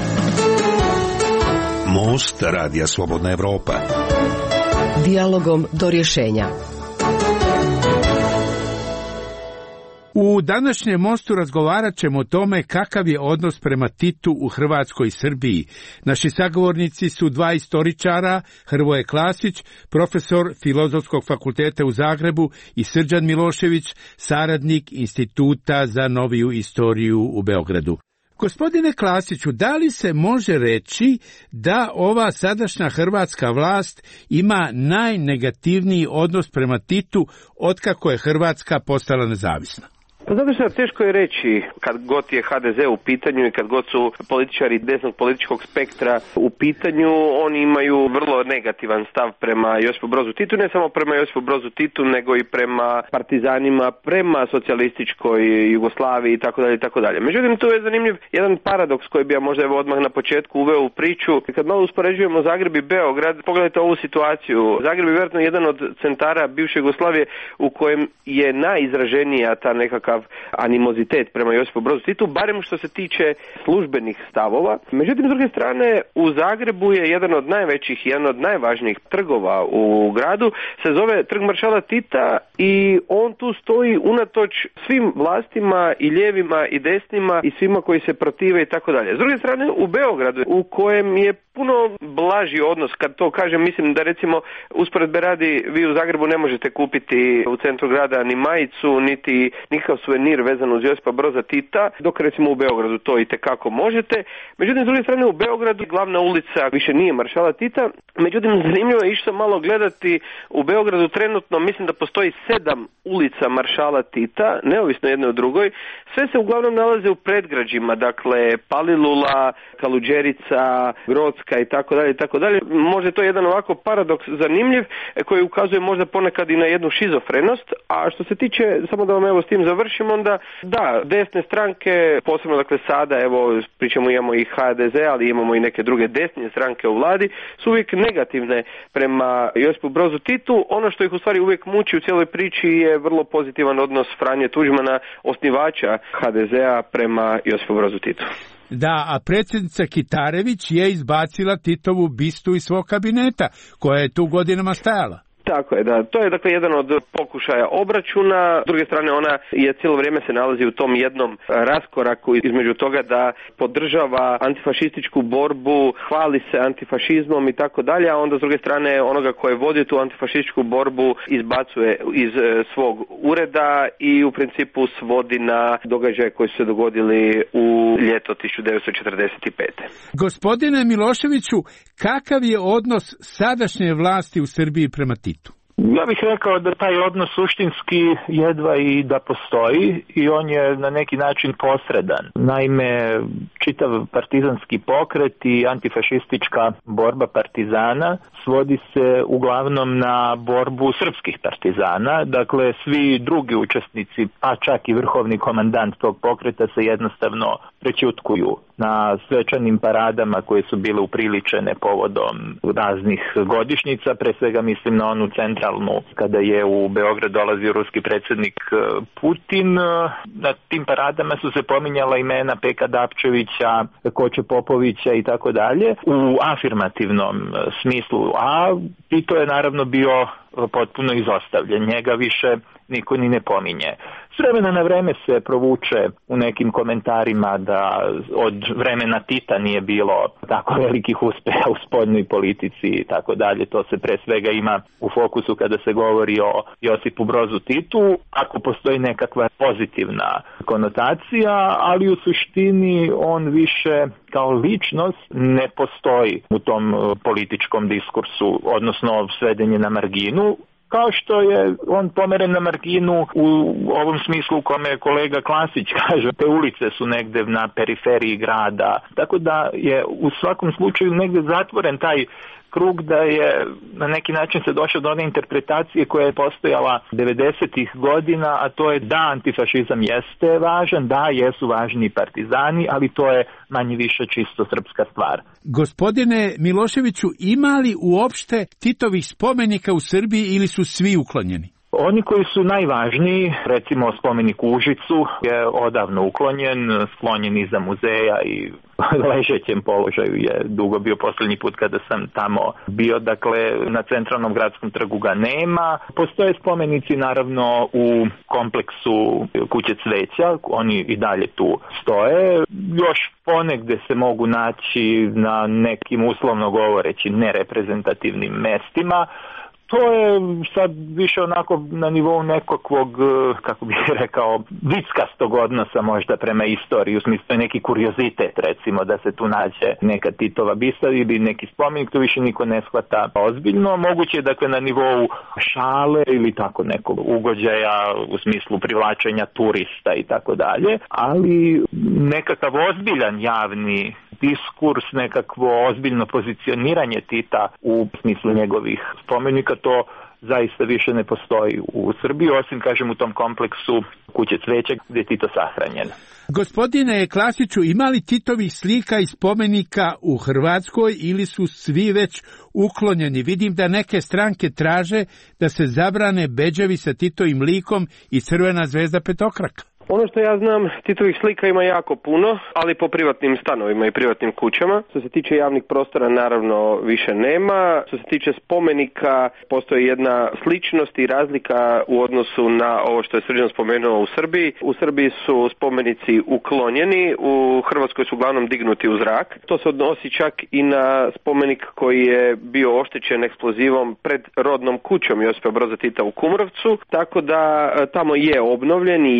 [SPEAKER 4] Most Radija Slobodna Evropa.
[SPEAKER 5] Dijalogom do rješenja.
[SPEAKER 12] U današnjem mostu razgovarat ćemo o tome kakav je odnos prema Titu u Hrvatskoj i Srbiji. Naši sagovornici su dva istoričara, Hrvoje Klasić, profesor Filozofskog fakulteta u Zagrebu, i Srđan Milošević, saradnik Instituta za noviju istoriju u Beogradu. Gospodine Klasiću, da li se može reći da ova sadašnja hrvatska vlast ima najnegativniji odnos prema Titu otkako je Hrvatska postala nezavisna?
[SPEAKER 13] Pa zato što teško je reći kad god je HDZ u pitanju i kad god su političari desnog političkog spektra u pitanju, oni imaju vrlo negativan stav prema Josipu Brozu Titu, ne samo prema Josipu Brozu Titu, nego i prema partizanima, prema socijalističkoj Jugoslaviji itd. Međutim, tu je zanimljiv jedan paradoks koji bi ja možda odmah na početku uveo u priču. Kad malo uspoređujemo Zagreb i Beograd, pogledajte ovu situaciju. Zagreb je vjerojatno jedan od centara bivše Jugoslavije u kojem je najizraženija ta nekakav animozitet prema Josipu Brozu Titu, barem što se tiče službenih stavova. Međutim, s druge strane, u Zagrebu je jedan od najvećih i jedan od najvažnijih trgova u gradu, se zove Trg maršala Tita i on tu stoji unatoč svim vlastima i lijevima i desnima i svima koji se protive i tako dalje. S druge strane, u Beogradu, u kojem je puno blaži odnos, kad to kažem, mislim da recimo usporedbe radi, vi u Zagrebu ne možete kupiti u centru grada ni majicu, niti nikakav suvenir vezan uz Josipa Broza Tita, dok recimo u Beogradu to i tekako možete. Međutim, s druge strane, u Beogradu glavna ulica više nije maršala Tita. Međutim, zanimljivo je išao malo gledati, u Beogradu trenutno mislim da postoji 7 ulica maršala Tita, neovisno jedne od drugoj. Sve se uglavnom nalaze u predgrađima, dakle Palilula, Kaluđerica, Grodska Hrvatska i tako dalje i tako dalje. Možda je to jedan ovako paradoks zanimljiv koji ukazuje možda ponekad i na jednu šizofrenost, a što se tiče, samo da vam evo s tim završim, onda da, desne stranke, posebno dakle sada, evo pričamo imamo i HDZ, ali imamo i neke druge desne stranke u vladi, su uvijek negativne prema Josipu Brozu Titu. Ono što ih u stvari uvijek muči u cijeloj priči je vrlo pozitivan odnos Franje Tuđmana, osnivača HDZ-a, prema Josipu Brozu Titu.
[SPEAKER 12] Da, a predsjednica Kitarević je izbacila Titovu bistu iz svog kabineta, koja je tu godinama stajala.
[SPEAKER 13] Tako je, da. To je dakle jedan od pokušaja obračuna. S druge strane, ona je cijelo vrijeme se nalazi u tom jednom raskoraku između toga da podržava antifašističku borbu, hvali se antifašizmom i tako dalje, a onda s druge strane onoga koje vodi tu antifašističku borbu izbacuje iz svog ureda i u principu svodi na događaje koji su se dogodili u ljeto 1945.
[SPEAKER 12] Gospodine Miloševiću, kakav je odnos sadašnje vlasti u Srbiji prema Titu?
[SPEAKER 14] Ja bih rekao da taj odnos suštinski jedva i da postoji i on je na neki način posredan. Naime, čitav partizanski pokret i antifašistička borba partizana svodi se uglavnom na borbu srpskih partizana. Dakle, svi drugi učesnici, pa čak i vrhovni komandant tog pokreta se jednostavno prećutkuju na svečanim paradama koje su bile upriličene povodom raznih godišnjica, pre svega mislim na onu centralnu kada je u Beograd dolazio ruski predsjednik Putin. Na tim paradama su se pominjala imena Peka Dapčevića, Koče Popovića i tako dalje u afirmativnom smislu, a Tito je naravno bio potpuno izostavljen, njega više niko ni ne pominje. S vremena na vreme se provuče u nekim komentarima da od vremena Tita nije bilo tako velikih uspeha u spoljnoj politici i tako dalje. To se pre svega ima u fokusu kada se govori o Josipu Brozu Titu, ako postoji nekakva pozitivna konotacija, ali u suštini on više kao ličnost ne postoji u tom političkom diskursu, odnosno svedenje na marginu, kao što je on pomeren na marginu u ovom smislu u kome kolega Klasić kaže, te ulice su negde na periferiji grada, tako da je u svakom slučaju negde zatvoren taj krug da je na neki način se došao do one interpretacije koja je postojala 90-ih godina, a to je da antifašizam jeste važan, da jesu važni partizani, ali to je manje više čisto srpska stvar.
[SPEAKER 12] Gospodine Miloševiću, ima li uopšte Titovih spomenika u Srbiji ili su svi uklonjeni?
[SPEAKER 14] Oni koji su najvažniji, recimo spomenik u Užicu je odavno uklonjen, sklonjen iza muzeja i ležećem položaju je dugo bio posljednji put kada sam tamo bio, dakle na centralnom gradskom trgu ga nema. Postoje spomenici naravno u kompleksu Kuće cveća, oni i dalje tu stoje. Još ponegde se mogu naći na nekim uslovno govoreći nereprezentativnim mestima. To je sad više onako na nivou nekakvog, kako bih rekao, vickastog odnosa možda prema istoriji, u smislu neki kuriozitet recimo da se tu nađe neka Titova bista ili neki spomenik, to više niko ne shvata ozbiljno. Moguće je dakle na nivou šale ili tako nekog ugođaja u smislu privlačenja turista i tako dalje, ali nekakav ozbiljan javni diskurs, nekakvo ozbiljno pozicioniranje Tita u smislu njegovih spomenika, to zaista više ne postoji u Srbiji, osim, kažem, u tom kompleksu Kuće cveća gdje je Tito sahranjen.
[SPEAKER 12] Gospodine Klasiću, ima li Titovih slika i spomenika u Hrvatskoj ili su svi već uklonjeni? Vidim da neke stranke traže da se zabrane bedževi sa Titovim likom i crvena zvezda petokraka.
[SPEAKER 13] Ono što ja znam, Titovih slika ima jako puno, ali po privatnim stanovima i privatnim kućama. Što se tiče javnih prostora, naravno više nema. Što se tiče spomenika, postoji jedna sličnost i razlika u odnosu na ovo što je Srđan spomenuo u Srbiji. U Srbiji su spomenici uklonjeni, u Hrvatskoj su uglavnom dignuti u zrak. To se odnosi čak i na spomenik koji je bio oštećen eksplozivom pred rodnom kućom Josipa Broza Tita u Kumrovcu, tako da tamo je obnovljen i je, dakle,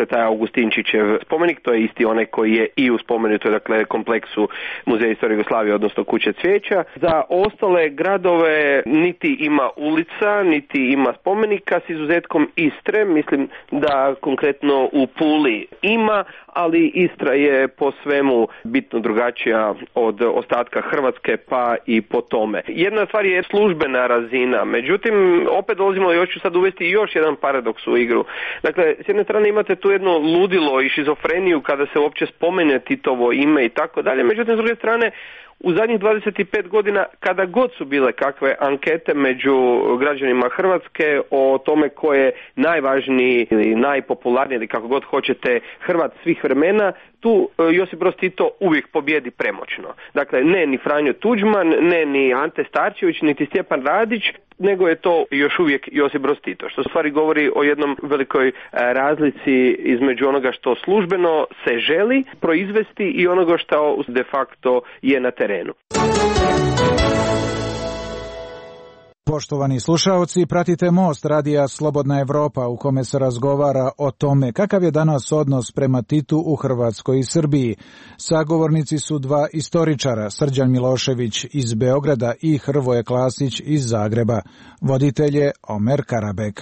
[SPEAKER 13] taj Augustinčićev spomenik, to je isti onaj koji je i u spomenutoj, dakle, kompleksu Muzeja istorije Jugoslavije, odnosno Kuće cvijeća. Za ostale gradove niti ima ulica, niti ima spomenika, s izuzetkom Istre. Mislim da konkretno u Puli ima, ali Istra je po svemu bitno drugačija od ostatka Hrvatske, pa i po tome. Jedna stvar je službena razina, međutim, opet dolazimo, još ću sad uvesti još jedan paradoks u igru. Dakle, s jedne strane imate tu jedno ludilo i šizofreniju kada se uopće spomene Titovo ime i tako dalje, međutim, s druge strane, u zadnjih 25 godina, kada god su bile kakve ankete među građanima Hrvatske o tome ko je najvažniji ili najpopularniji ili kako god hoćete Hrvat svih vremena, tu Josip Broz Tito uvijek pobjedi premoćno. Dakle, ne ni Franjo Tuđman, ne ni Ante Starčević, niti Stjepan Radić, nego je to još uvijek Josip Broz Tito, što stvari govori o jednom velikoj razlici između onoga što službeno se želi proizvesti i onoga što de facto je na terenu.
[SPEAKER 15] Poštovani slušaoci, pratite Most radija Slobodna Evropa u kome se razgovara o tome kakav je danas odnos prema Titu u Hrvatskoj i Srbiji. Sagovornici su dva istoričara, Srđan Milošević iz Beograda i Hrvoje Klasić iz Zagreba. Voditelj je Omer Karabek.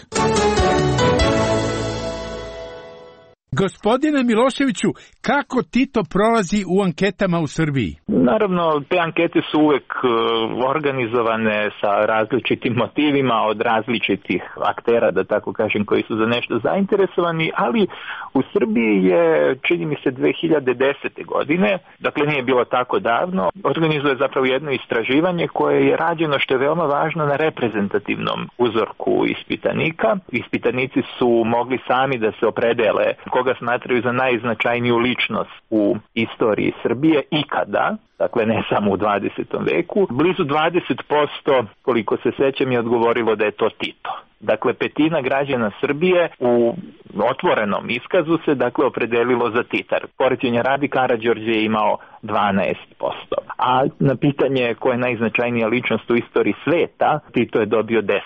[SPEAKER 12] Gospodine Miloševiću, kako Tito prolazi u anketama u Srbiji?
[SPEAKER 14] Naravno, te ankete su uvek organizovane sa različitim motivima od različitih aktera, da tako kažem, koji su za nešto zainteresovani, ali u Srbiji je, čini mi se, 2010. godine, dakle nije bilo tako davno, organizuje zapravo jedno istraživanje koje je rađeno, što je veoma važno, na reprezentativnom uzorku ispitanika. Ispitanici su mogli sami da se opredele koga smatraju za najznačajniju ličnost u istoriji Srbije ikada, dakle ne samo u 20. veku. Blizu 20%, koliko se sećam, je odgovorilo da je to Tito. Dakle, petina građana Srbije u otvorenom iskazu se, dakle, opredelilo za Titar. Poređenja radi, Karađorđe je imao 12%. A na pitanje ko je najznačajnija ličnost u istoriji sveta, Tito je dobio 10%.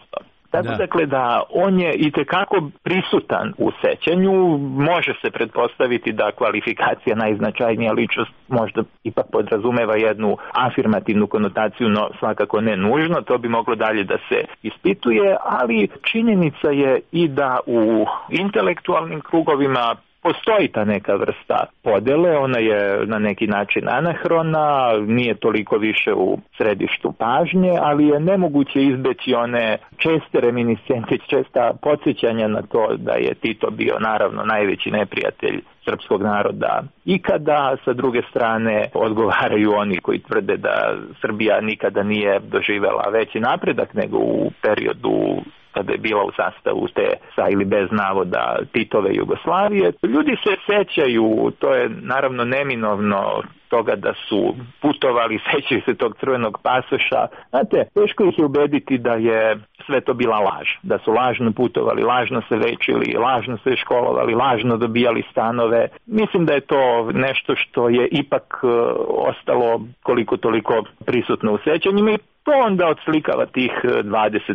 [SPEAKER 14] Tako dakle da on je itekako prisutan u sećanju, može se pretpostaviti da kvalifikacija najznačajnija ličnost možda ipak podrazumeva jednu afirmativnu konotaciju, no svakako ne nužno, to bi moglo dalje da se ispituje, ali činjenica je i da u intelektualnim krugovima postoji ta neka vrsta podele, ona je na neki način anahrona, nije toliko više u središtu pažnje, ali je nemoguće izbeći one česte reminiscencije, česta podsjećanja na to da je Tito bio naravno najveći neprijatelj srpskog naroda ikada. Sa druge strane odgovaraju oni koji tvrde da Srbija nikada nije doživela veći napredak nego u periodu kada je bila u sastavu te sa ili bez navoda Titove Jugoslavije. Ljudi se sećaju, to je naravno neminovno, toga da su putovali, sećaju se tog crvenog pasoša. Znate, teško ih je ubediti da je sve to bila laž. Da su lažno putovali, lažno se lečili, lažno se školovali, lažno dobijali stanove. Mislim da je to nešto što je ipak ostalo koliko toliko prisutno u sećanjima i to onda odslikava tih 20%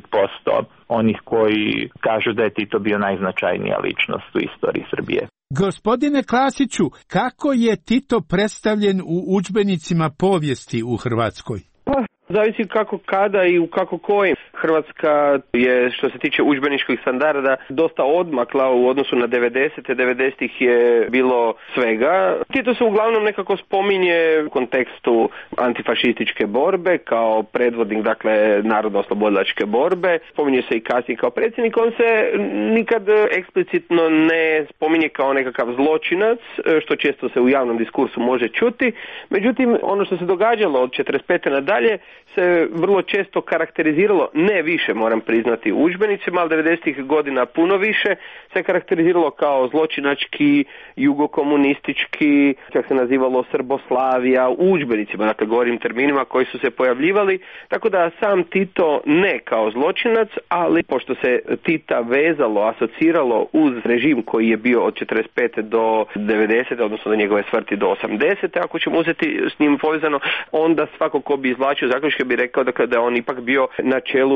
[SPEAKER 14] onih koji kažu da je Tito bio najznačajnija ličnost u istoriji Srbije.
[SPEAKER 12] Gospodine Klasiću, kako je Tito predstavljen u udžbenicima povijesti u Hrvatskoj?
[SPEAKER 13] Zavisi kako kada i u kako kojim. Hrvatska je, što se tiče udžbeničkih standarda, dosta odmakla u odnosu na 90. 90-ih je bilo svega. Tito se uglavnom nekako spominje u kontekstu antifašističke borbe kao predvodnik, dakle, narodno-oslobodilačke borbe. Spominje se i kasnije kao predsjednik. On se nikad eksplicitno ne spominje kao nekakav zločinac, što često se u javnom diskursu može čuti. Međutim, ono što se događalo od 45. nadalje se vrlo često karakteriziralo, ne više moram priznati u udžbenicima, ali 90-ih godina puno više, se karakteriziralo kao zločinački, jugokomunistički, čak se nazivalo Srboslavija u udžbenicima, dakle govorim terminima koji su se pojavljivali, tako da sam Tito ne kao zločinac, ali pošto se Tita vezalo, asociralo uz režim koji je bio od 45. do 90. odnosno do njegove smrti do 80. ako ćemo uzeti s njim povezano, onda svako ko bi izvlačio zaključke bi rekao da je on ipak bio na čelu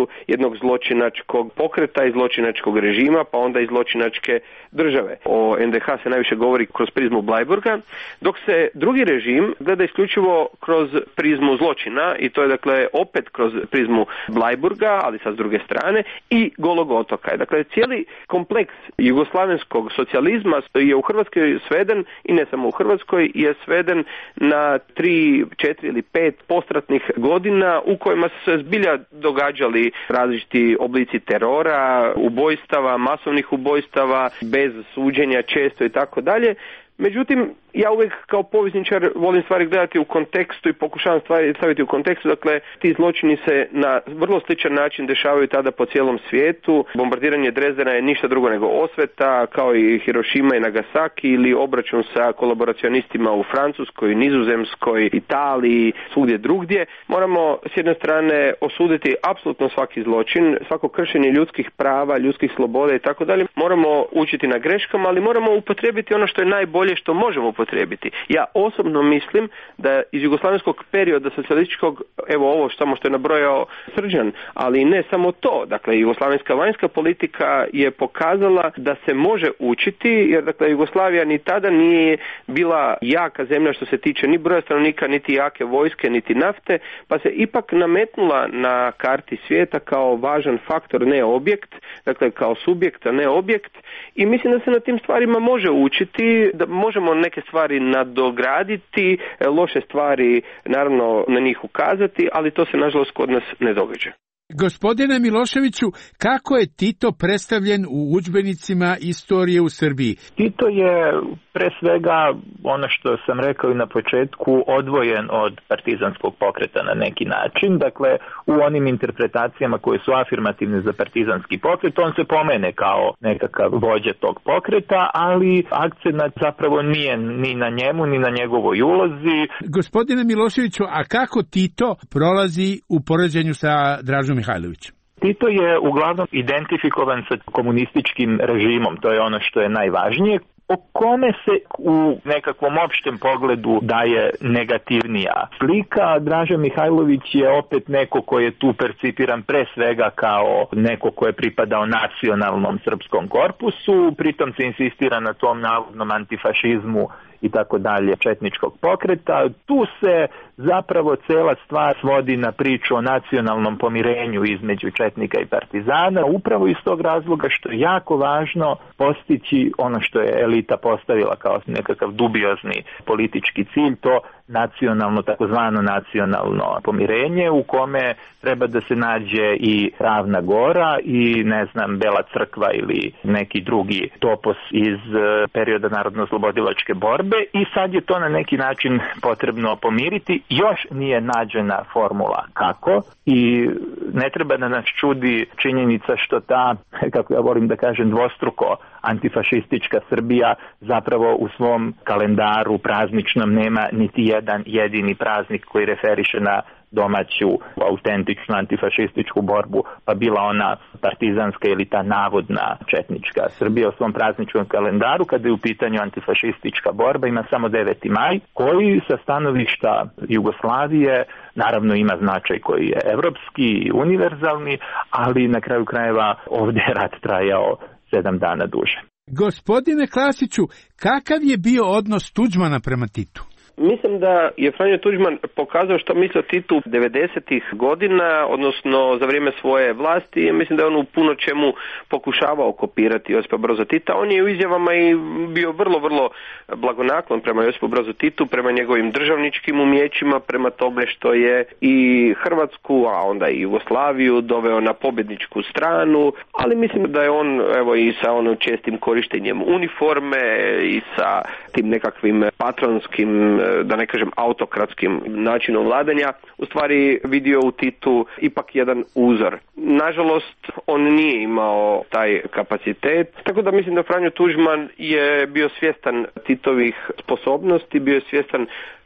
[SPEAKER 13] kontekstu jednog zločinačkog pokreta i zločinačkog režima, pa onda i zločinačke države. O NDH se najviše govori kroz prizmu Bleiburga, dok se drugi režim gleda isključivo kroz prizmu zločina, i to je dakle opet kroz prizmu Bleiburga, ali sa s druge strane, i Golog otoka. Dakle, cijeli kompleks jugoslavenskog socijalizma je u Hrvatskoj sveden, i ne samo u Hrvatskoj, je sveden na 3, 4 ili 5 postratnih godina u kojima su se zbilja događali različiti oblici terora, ubojstava, masovnih ubojstava, bez suđenja često i tako dalje. Međutim, ja uvijek kao povjesničar volim stvari gledati u kontekstu i pokušavam stvari staviti u kontekstu. Dakle, ti zločini se na vrlo sličan način dešavaju tada po cijelom svijetu. Bombardiranje Drezdena je ništa drugo nego osveta, kao i Hirošima i Nagasaki, ili obračun sa kolaboracionistima u Francuskoj, Nizozemskoj, Italiji, svugdje drugdje. Moramo s jedne strane osuditi apsolutno svaki zločin, svako kršenje ljudskih prava, ljudskih sloboda i tako dalje. Moramo učiti na greškama, ali moramo upotrijebiti ono što je najbolje što možemo upotrijebiti. Ja osobno mislim da iz jugoslavenskog perioda socijalističkog, evo ovo samo što je nabrojao Srđan, ali ne samo to, dakle jugoslavenska vanjska politika je pokazala da se može učiti, jer dakle Jugoslavija ni tada nije bila jaka zemlja što se tiče ni broja stanovnika, niti jake vojske, niti nafte, pa se ipak nametnula na karti svijeta kao važan faktor, ne objekt, dakle kao subjekt, a ne objekt, i mislim da se na tim stvarima može učiti, da možemo neke stvari nadograditi, loše stvari naravno na njih ukazati, ali to se nažalost kod nas ne događa.
[SPEAKER 12] Gospodine Miloševiću, kako je Tito predstavljen u udžbenicima istorije u Srbiji?
[SPEAKER 14] Tito je pre svega, ono što sam rekao i na početku, odvojen od partizanskog pokreta na neki način. Dakle, u onim interpretacijama koje su afirmativne za partizanski pokret, on se pomene kao nekakav vođa tog pokreta, ali akcenat zapravo nije ni na njemu, ni na njegovoj ulozi.
[SPEAKER 12] Gospodine Miloševiću, a kako Tito prolazi u poređenju sa Dražom Mihajlovićem?
[SPEAKER 14] Tito je uglavnom identifikovan sa komunističkim režimom, to je ono što je najvažnije, o kome se u nekakvom opštem pogledu daje negativnija slika. Draža Mihajlović je opet neko ko je tu percipiran pre svega kao neko ko je pripadao nacionalnom srpskom korpusu, pritom se insistira na tom navodnom antifašizmu i tako dalje četničkog pokreta. Tu se zapravo cela stvar svodi na priču o nacionalnom pomirenju između četnika i partizana, upravo iz tog razloga što je jako važno postići ono što je elita postavila kao nekakav dubiozni politički cilj, to nacionalno, takozvano nacionalno pomirenje, u kome treba da se nađe i Ravna Gora i, ne znam, Bela crkva ili neki drugi topos iz perioda narodno-oslobodilačke borbe, i sad je to na neki način potrebno pomiriti. Još nije nađena formula kako, i ne treba da nas čudi činjenica što ta, kako ja volim da kažem, dvostruko antifašistička Srbija zapravo u svom kalendaru prazničnom nema niti jedan jedini praznik koji referiše na domaću, autentičnu antifašističku borbu, pa bila ona partizanska ili ta navodna četnička. Srbija u svom prazničnom kalendaru, kada je u pitanju antifašistička borba, ima samo 9. maj, koji sa stanovišta Jugoslavije naravno ima značaj koji je evropski i univerzalni, ali na kraju krajeva ovdje je rat trajao 7 dana duže.
[SPEAKER 12] Gospodine Klasiću, kakav je bio odnos Tuđmana prema Titu?
[SPEAKER 13] Mislim da je Franjo Tuđman pokazao što misli o Titu 90-ih godina, odnosno za vrijeme svoje vlasti. Mislim da je on u puno čemu pokušavao kopirati Josipa Broza Tita. On je u izjavama i bio vrlo, vrlo blagonaklon prema Josipu Brozu Titu, prema njegovim državničkim umjećima, prema tome što je i Hrvatsku, a onda i Jugoslaviju doveo na pobjedničku stranu, ali mislim da je on, evo, i sa onom čestim korištenjem uniforme i sa tim nekakvim patronskim, da ne kažem autokratskim načinom vladanja, u stvari vidio u Titu ipak jedan uzor. Nažalost, on nije imao taj kapacitet, tako da mislim da Franjo Tuđman je bio svjestan Titovih sposobnosti, bio je svjestan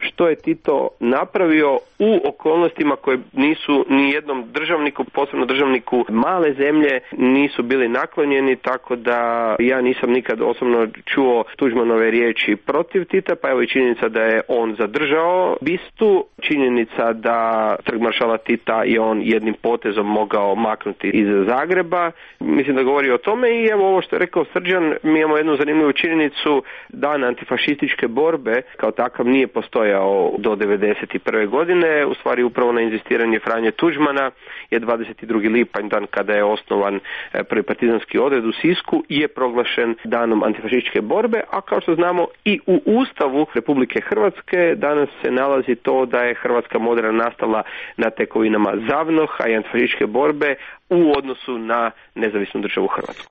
[SPEAKER 13] što je Tito napravio u okolnostima koje nisu ni jednom državniku, posebno državniku male zemlje, nisu bili naklonjeni, tako da ja nisam nikad osobno čuo Tuđmanove riječi protiv Tita, pa evo i činjenica da je on zadržao bistu, činjenica da trg maršala Tita je on jednim potezom mogao maknuti iz Zagreba, mislim da govori o tome. I evo ovo što je rekao Srđan, mi imamo jednu zanimljivu činjenicu, dan antifašističke borbe kao takav nije postojao do 1991. godine, u stvari upravo na inzistiranje Franje Tuđmana je 22. lipanj, dan kada je osnovan prvi partizanski odred u Sisku, je proglašen danom antifašističke borbe, a kao što znamo i u Ustavu Republike Hrvatske danas se nalazi to da je Hrvatska moderna nastala na tekovinama ZAVNOH-a i antifašističke borbe u odnosu na nezavisnu državu Hrvatsku.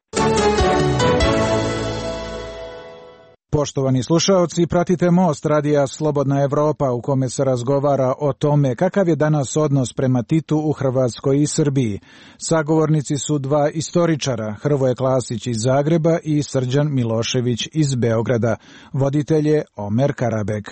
[SPEAKER 15] Poštovani slušaoci, pratite Most radija Slobodna Evropa u kome se razgovara o tome kakav je danas odnos prema Titu u Hrvatskoj i Srbiji. Sagovornici su dva istoričara, Hrvoje Klasić iz Zagreba i Srđan Milošević iz Beograda. Voditelj je Omer Karabek.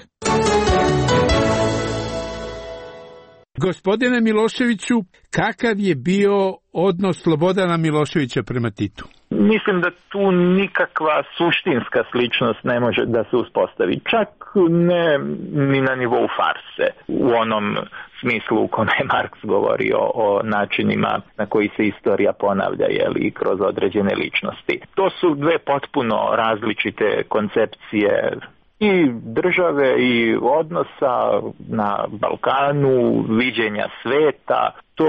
[SPEAKER 12] Gospodine Miloševiću, kakav je bio odnos Slobodana Miloševića prema Titu?
[SPEAKER 14] Mislim da tu nikakva suštinska sličnost ne može da se uspostavi. Čak ne ni na nivou farse. U onom smislu u kome je Marks govorio o načinima na koji se istorija ponavlja, jeli, kroz određene ličnosti. To su dve potpuno različite koncepcije i države i odnosa na Balkanu, viđenja sveta. To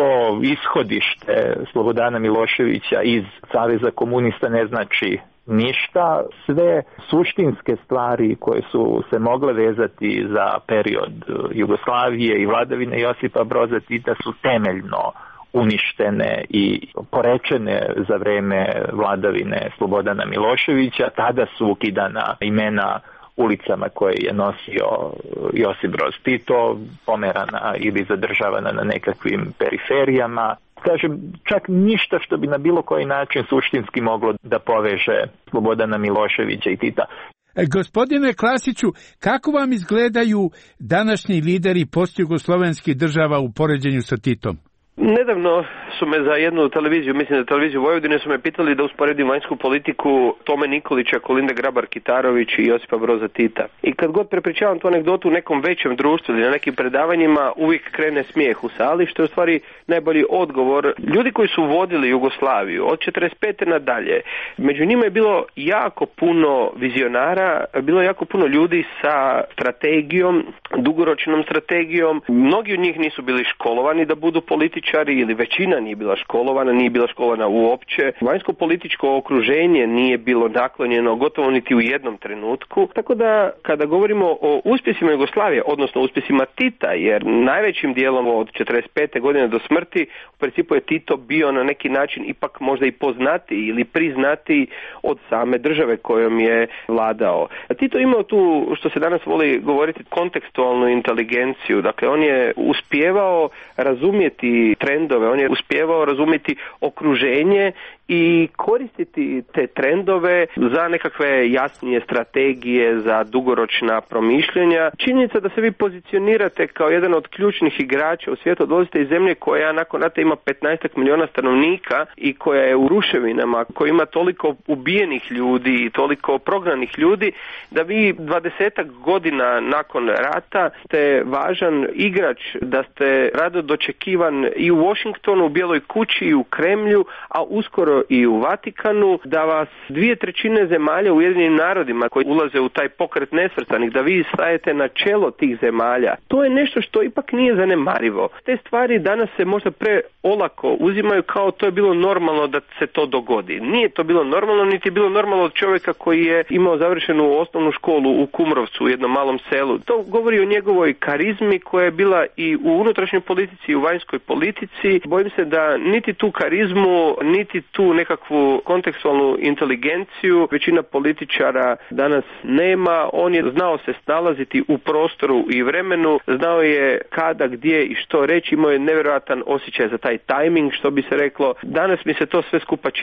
[SPEAKER 14] ishodište Slobodana Miloševića iz Saveza komunista ne znači ništa. Sve suštinske stvari koje su se mogle vezati za period Jugoslavije i vladavine Josipa Broza Tita su temeljno uništene i porečene za vreme vladavine Slobodana Miloševića. Tada su ukidana imena ulicama koje je nosio Josip Broz Tito, pomerana ili zadržavana na nekakvim periferijama. Kažem, čak ništa što bi na bilo koji način suštinski moglo da poveže Slobodana Miloševića i Tita.
[SPEAKER 12] Gospodine Klasiću, kako vam izgledaju današnji lideri postjugoslovenskih država u poređenju sa Titom?
[SPEAKER 13] Nedavno su me za jednu televiziju, mislim da televiziju Vojvodine, su me pitali da usporedim vanjsku politiku Tome Nikolića, Kolinde Grabar-Kitarović i Josipa Broza Tita. I kad god prepričavam tu anegdotu u nekom većem društvu ili na nekim predavanjima, uvijek krene smijeh u sali, što je u stvari najbolji odgovor. Ljudi koji su vodili Jugoslaviju od 45. nadalje, među njima je bilo jako puno vizionara, bilo je jako puno ljudi sa strategijom, dugoročnom strategijom. Mnogi od njih nisu bili školovani da budu političari ili većina nije bila školovana uopće. Vanjsko političko okruženje nije bilo naklonjeno gotovo niti u jednom trenutku. Tako da kada govorimo o uspjesima Jugoslavije, odnosno uspjesima Tita, jer najvećim dijelom od 45. godine do smrti u principu je Tito bio na neki način ipak možda i poznatiji ili priznatiji od same države kojom je vladao. Tito imao tu, što se danas voli govoriti, kontekstualnu inteligenciju. Dakle, on je uspijevao razumjeti trendove, on je uspijevao razumjeti okruženje i koristiti te trendove za nekakve jasnije strategije, za dugoročna promišljanja. Činjenica da se vi pozicionirate kao jedan od ključnih igrača u svijetu, dolazite iz zemlje koja nakon rata ima 15 milijuna stanovnika i koja je u ruševinama, koja ima toliko ubijenih ljudi i toliko prognanih ljudi, da vi 20 godina nakon rata ste važan igrač, da ste rado dočekivan i u Washingtonu, u Bijeloj kući i u Kremlju, a uskoro i u Vatikanu, da vas 2/3 zemalja u Ujedinjenim narodima koji ulaze u taj pokret nesvrstanih, da vi stajete na čelo tih zemalja. To je nešto što ipak nije zanemarivo. Te stvari danas se možda preolako uzimaju kao to je bilo normalno da se to dogodi. Nije to bilo normalno, niti je bilo normalno od čovjeka koji je imao završenu osnovnu školu u Kumrovcu, u jednom malom selu. To govori o njegovoj karizmi koja je bila i u unutrašnjoj politici i u vanjskoj politici. Bojim se da niti tu karizmu, niti tu nekakvu kontekstualnu inteligenciju većina političara danas nema. On je znao se snalaziti u prostoru i vremenu, znao je kada, gdje i što reći, imao je nevjerojatan osjećaj za taj tajming, što bi se reklo. Danas mi se to sve skupa čini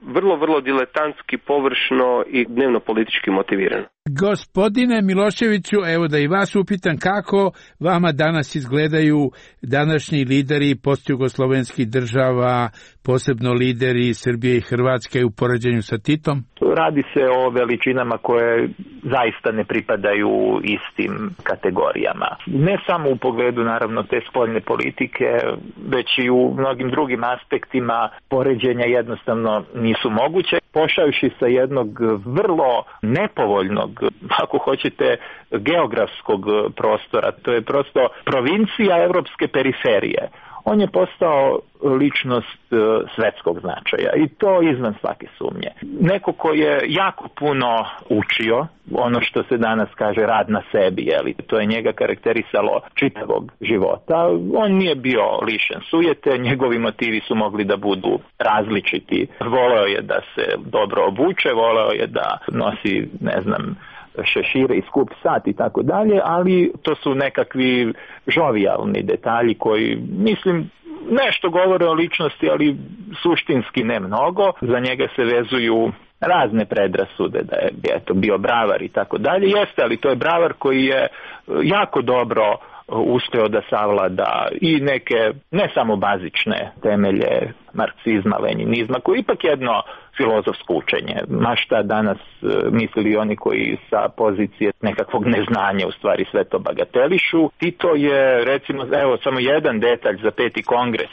[SPEAKER 13] vrlo diletantski, površno i dnevno politički motivirano.
[SPEAKER 12] Gospodine Miloševiću, evo da i vas upitam kako vama danas izgledaju današnji lideri postjugoslovenskih država, posebno lideri Srbije i Hrvatske u poređenju sa Titom?
[SPEAKER 14] Radi se o veličinama koje zaista ne pripadaju istim kategorijama. Ne samo u pogledu naravno te spoljne politike, već i u mnogim drugim aspektima poređenja jednostavno nisu moguće. Pošavši sa jednog vrlo nepovoljnog, ako hoćete, geografskog prostora, to je prosto provincija evropske periferije. On je postao ličnost svetskog značaja i to izvan svake sumnje. Neko ko je jako puno učio, ono što se danas kaže rad na sebi, to je njega karakterisalo čitavog života. On nije bio lišen sujete, njegovi motivi su mogli da budu različiti. Voleo je da se dobro obuče, voleo je da nosi, šešire i skup sat i tako dalje, ali to su nekakvi žovijalni detalji koji, mislim, nešto govore o ličnosti, ali suštinski ne mnogo. Za njega se vezuju razne predrasude da je bio bravar i tako dalje. Jeste, ali to je bravar koji je jako dobro uspeo da savlada i neke, ne samo bazične temelje marksizma, lenjinizma, koji je ipak jedno filozofsko učenje. Ma šta danas mislili oni koji sa pozicije nekakvog neznanja u stvari sve to bagatelišu. Tito je, recimo, evo samo jedan detalj za 5. kongres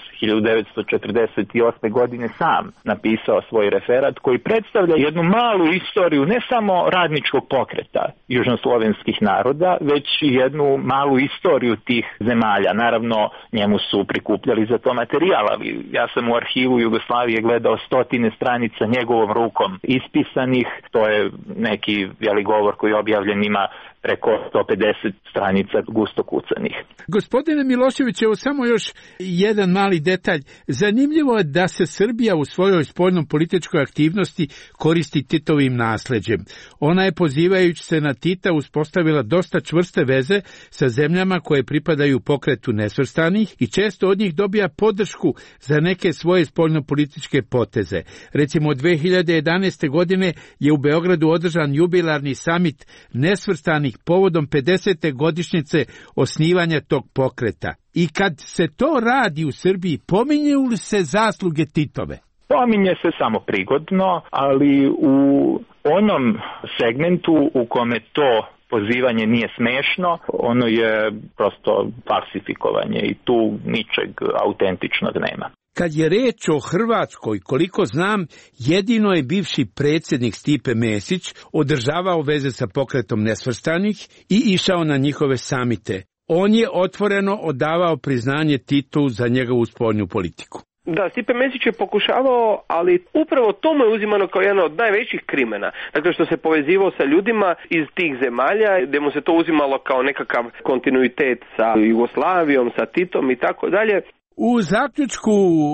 [SPEAKER 14] 1948. godine sam napisao svoj referat koji predstavlja jednu malu istoriju ne samo radničkog pokreta južnoslovenskih naroda, već i jednu malu istoriju tih zemalja. Naravno, njemu su prikupljali za to materijal, ali ja sam u arhivu Jugoslavije gledao 100 stranica njegovom rukom ispisanih. To je neki govor koji je objavljen, ima preko 150 stranica gusto kucanih.
[SPEAKER 12] Gospodine Milošević, evo samo još jedan mali detalj. Zanimljivo je da se Srbija u svojoj spoljnom političkoj aktivnosti koristi Titovim nasleđem. Ona je, pozivajući se na Tita, uspostavila dosta čvrste veze sa zemljama koje pripadaju pokretu nesvrstanih i često od njih dobija podršku za neke svoje spoljnopolitičke poteze. Recimo, 2011. godine je u Beogradu održan jubilarni samit nesvrstanih povodom 50. godišnjice osnivanja tog pokreta. I kad se to radi u Srbiji, pominju li se zasluge Titove?
[SPEAKER 14] Pominje se samo prigodno, ali u onom segmentu u kome to pozivanje nije smešno, ono je prosto falsifikovanje i tu ničeg autentičnog nema.
[SPEAKER 12] Kad je reč o Hrvatskoj, koliko znam, jedino je bivši predsjednik Stipe Mesić održavao veze sa pokretom nesvrstanih i išao na njihove samite. On je otvoreno odavao priznanje Titu za njegovu spoljnu politiku.
[SPEAKER 13] Da, Stipe Mesić je pokušavao, ali upravo to mu je uzimano kao jedan od najvećih krimena. Dakle, što se povezivao sa ljudima iz tih zemalja, gdje mu se to uzimalo kao nekakav kontinuitet sa Jugoslavijom, sa Titom i tako dalje.
[SPEAKER 12] U zaključku,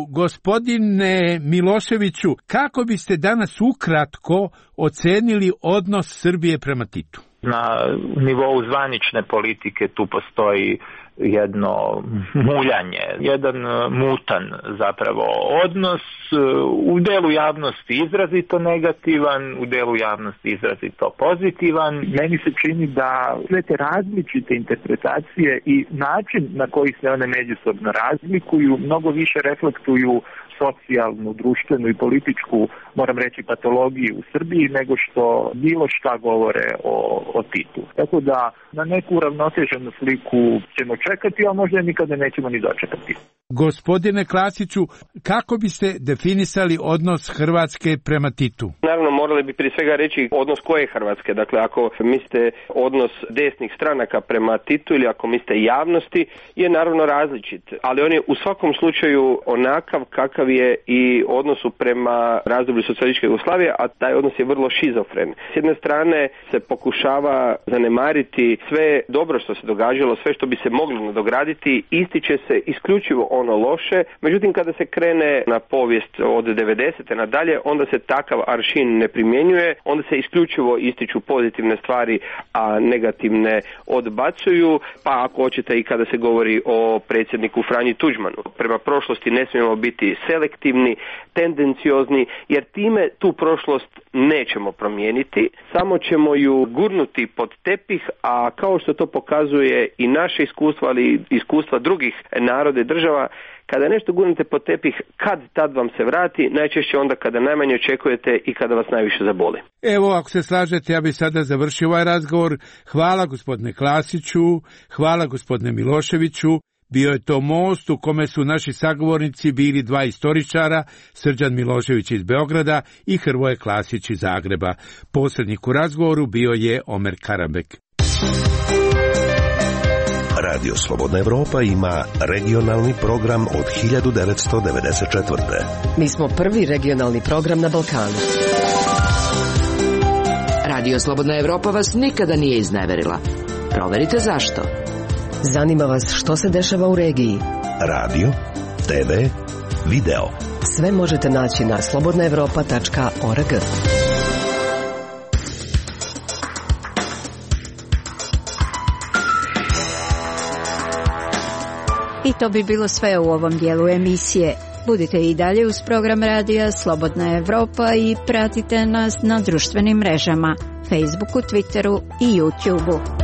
[SPEAKER 12] gospodine Miloševiću, kako biste danas ukratko ocenili odnos Srbije prema Titu?
[SPEAKER 14] Na nivou zvanične politike tu postoji jedno muljanje, jedan mutan zapravo odnos, u delu javnosti izrazito negativan, u delu javnosti izrazito pozitivan. Meni se čini da sve te različite interpretacije i način na koji se one međusobno razlikuju mnogo više reflektuju socijalnu, društvenu i političku, moram reći, patologiju u Srbiji nego što bilo šta govore o Titu. Tako da na neku uravnoteženu sliku ćemo čekati, a možda nikada nećemo ni dočekati.
[SPEAKER 12] Gospodine Klasiću, kako biste definisali odnos Hrvatske prema Titu?
[SPEAKER 13] Naravno, morali bi prije svega reći odnos koje Hrvatske. Dakle, ako mislite odnos desnih stranaka prema Titu ili ako mislite javnosti, je naravno različit. Ali on je u svakom slučaju onakav kakav je i odnosu prema razdoblju socijalističke Jugoslavije, a taj odnos je vrlo šizofren. S jedne strane se pokušava zanemariti sve dobro što se događalo, sve što bi se moglo nadograditi, ističe se isključivo ono loše, međutim kada se krene na povijest od 90. nadalje, onda se takav aršin ne primjenjuje, onda se isključivo ističu pozitivne stvari, a negativne odbacuju, pa ako hoćete i kada se govori o predsjedniku Franji Tuđmanu. Prema prošlosti ne smijemo biti selektivni, tendenciozni, jer time tu prošlost nećemo promijeniti, samo ćemo ju gurnuti pod tepih, a kao što to pokazuje i naše iskustvo, ali i iskustva drugih naroda i država, kada nešto gurnete pod tepih, kad tad vam se vrati, najčešće onda kada najmanje očekujete i kada vas najviše zaboli.
[SPEAKER 12] Evo, ako se slažete, ja bih sada završio ovaj razgovor. Hvala gospodine Klasiću, hvala gospodine Miloševiću. Bio je to most u kome su naši sagovornici bili dva istoričara, Srđan Milošević iz Beograda i Hrvoje Klasić iz Zagreba. Posrednik u razgovoru bio je Omer Karabek.
[SPEAKER 4] Radio Slobodna Evropa ima regionalni program od 1994.
[SPEAKER 5] Mi smo prvi regionalni program na Balkanu. Radio Slobodna Evropa vas nikada nije izneverila. Proverite zašto. Zanima vas što se dešava u regiji.
[SPEAKER 4] Radio, TV, video.
[SPEAKER 5] Sve možete naći na slobodnaevropa.org.
[SPEAKER 10] I to bi bilo sve u ovom dijelu emisije. Budite i dalje uz program radija Slobodna Evropa i pratite nas na društvenim mrežama, Facebooku, Twitteru i YouTubeu.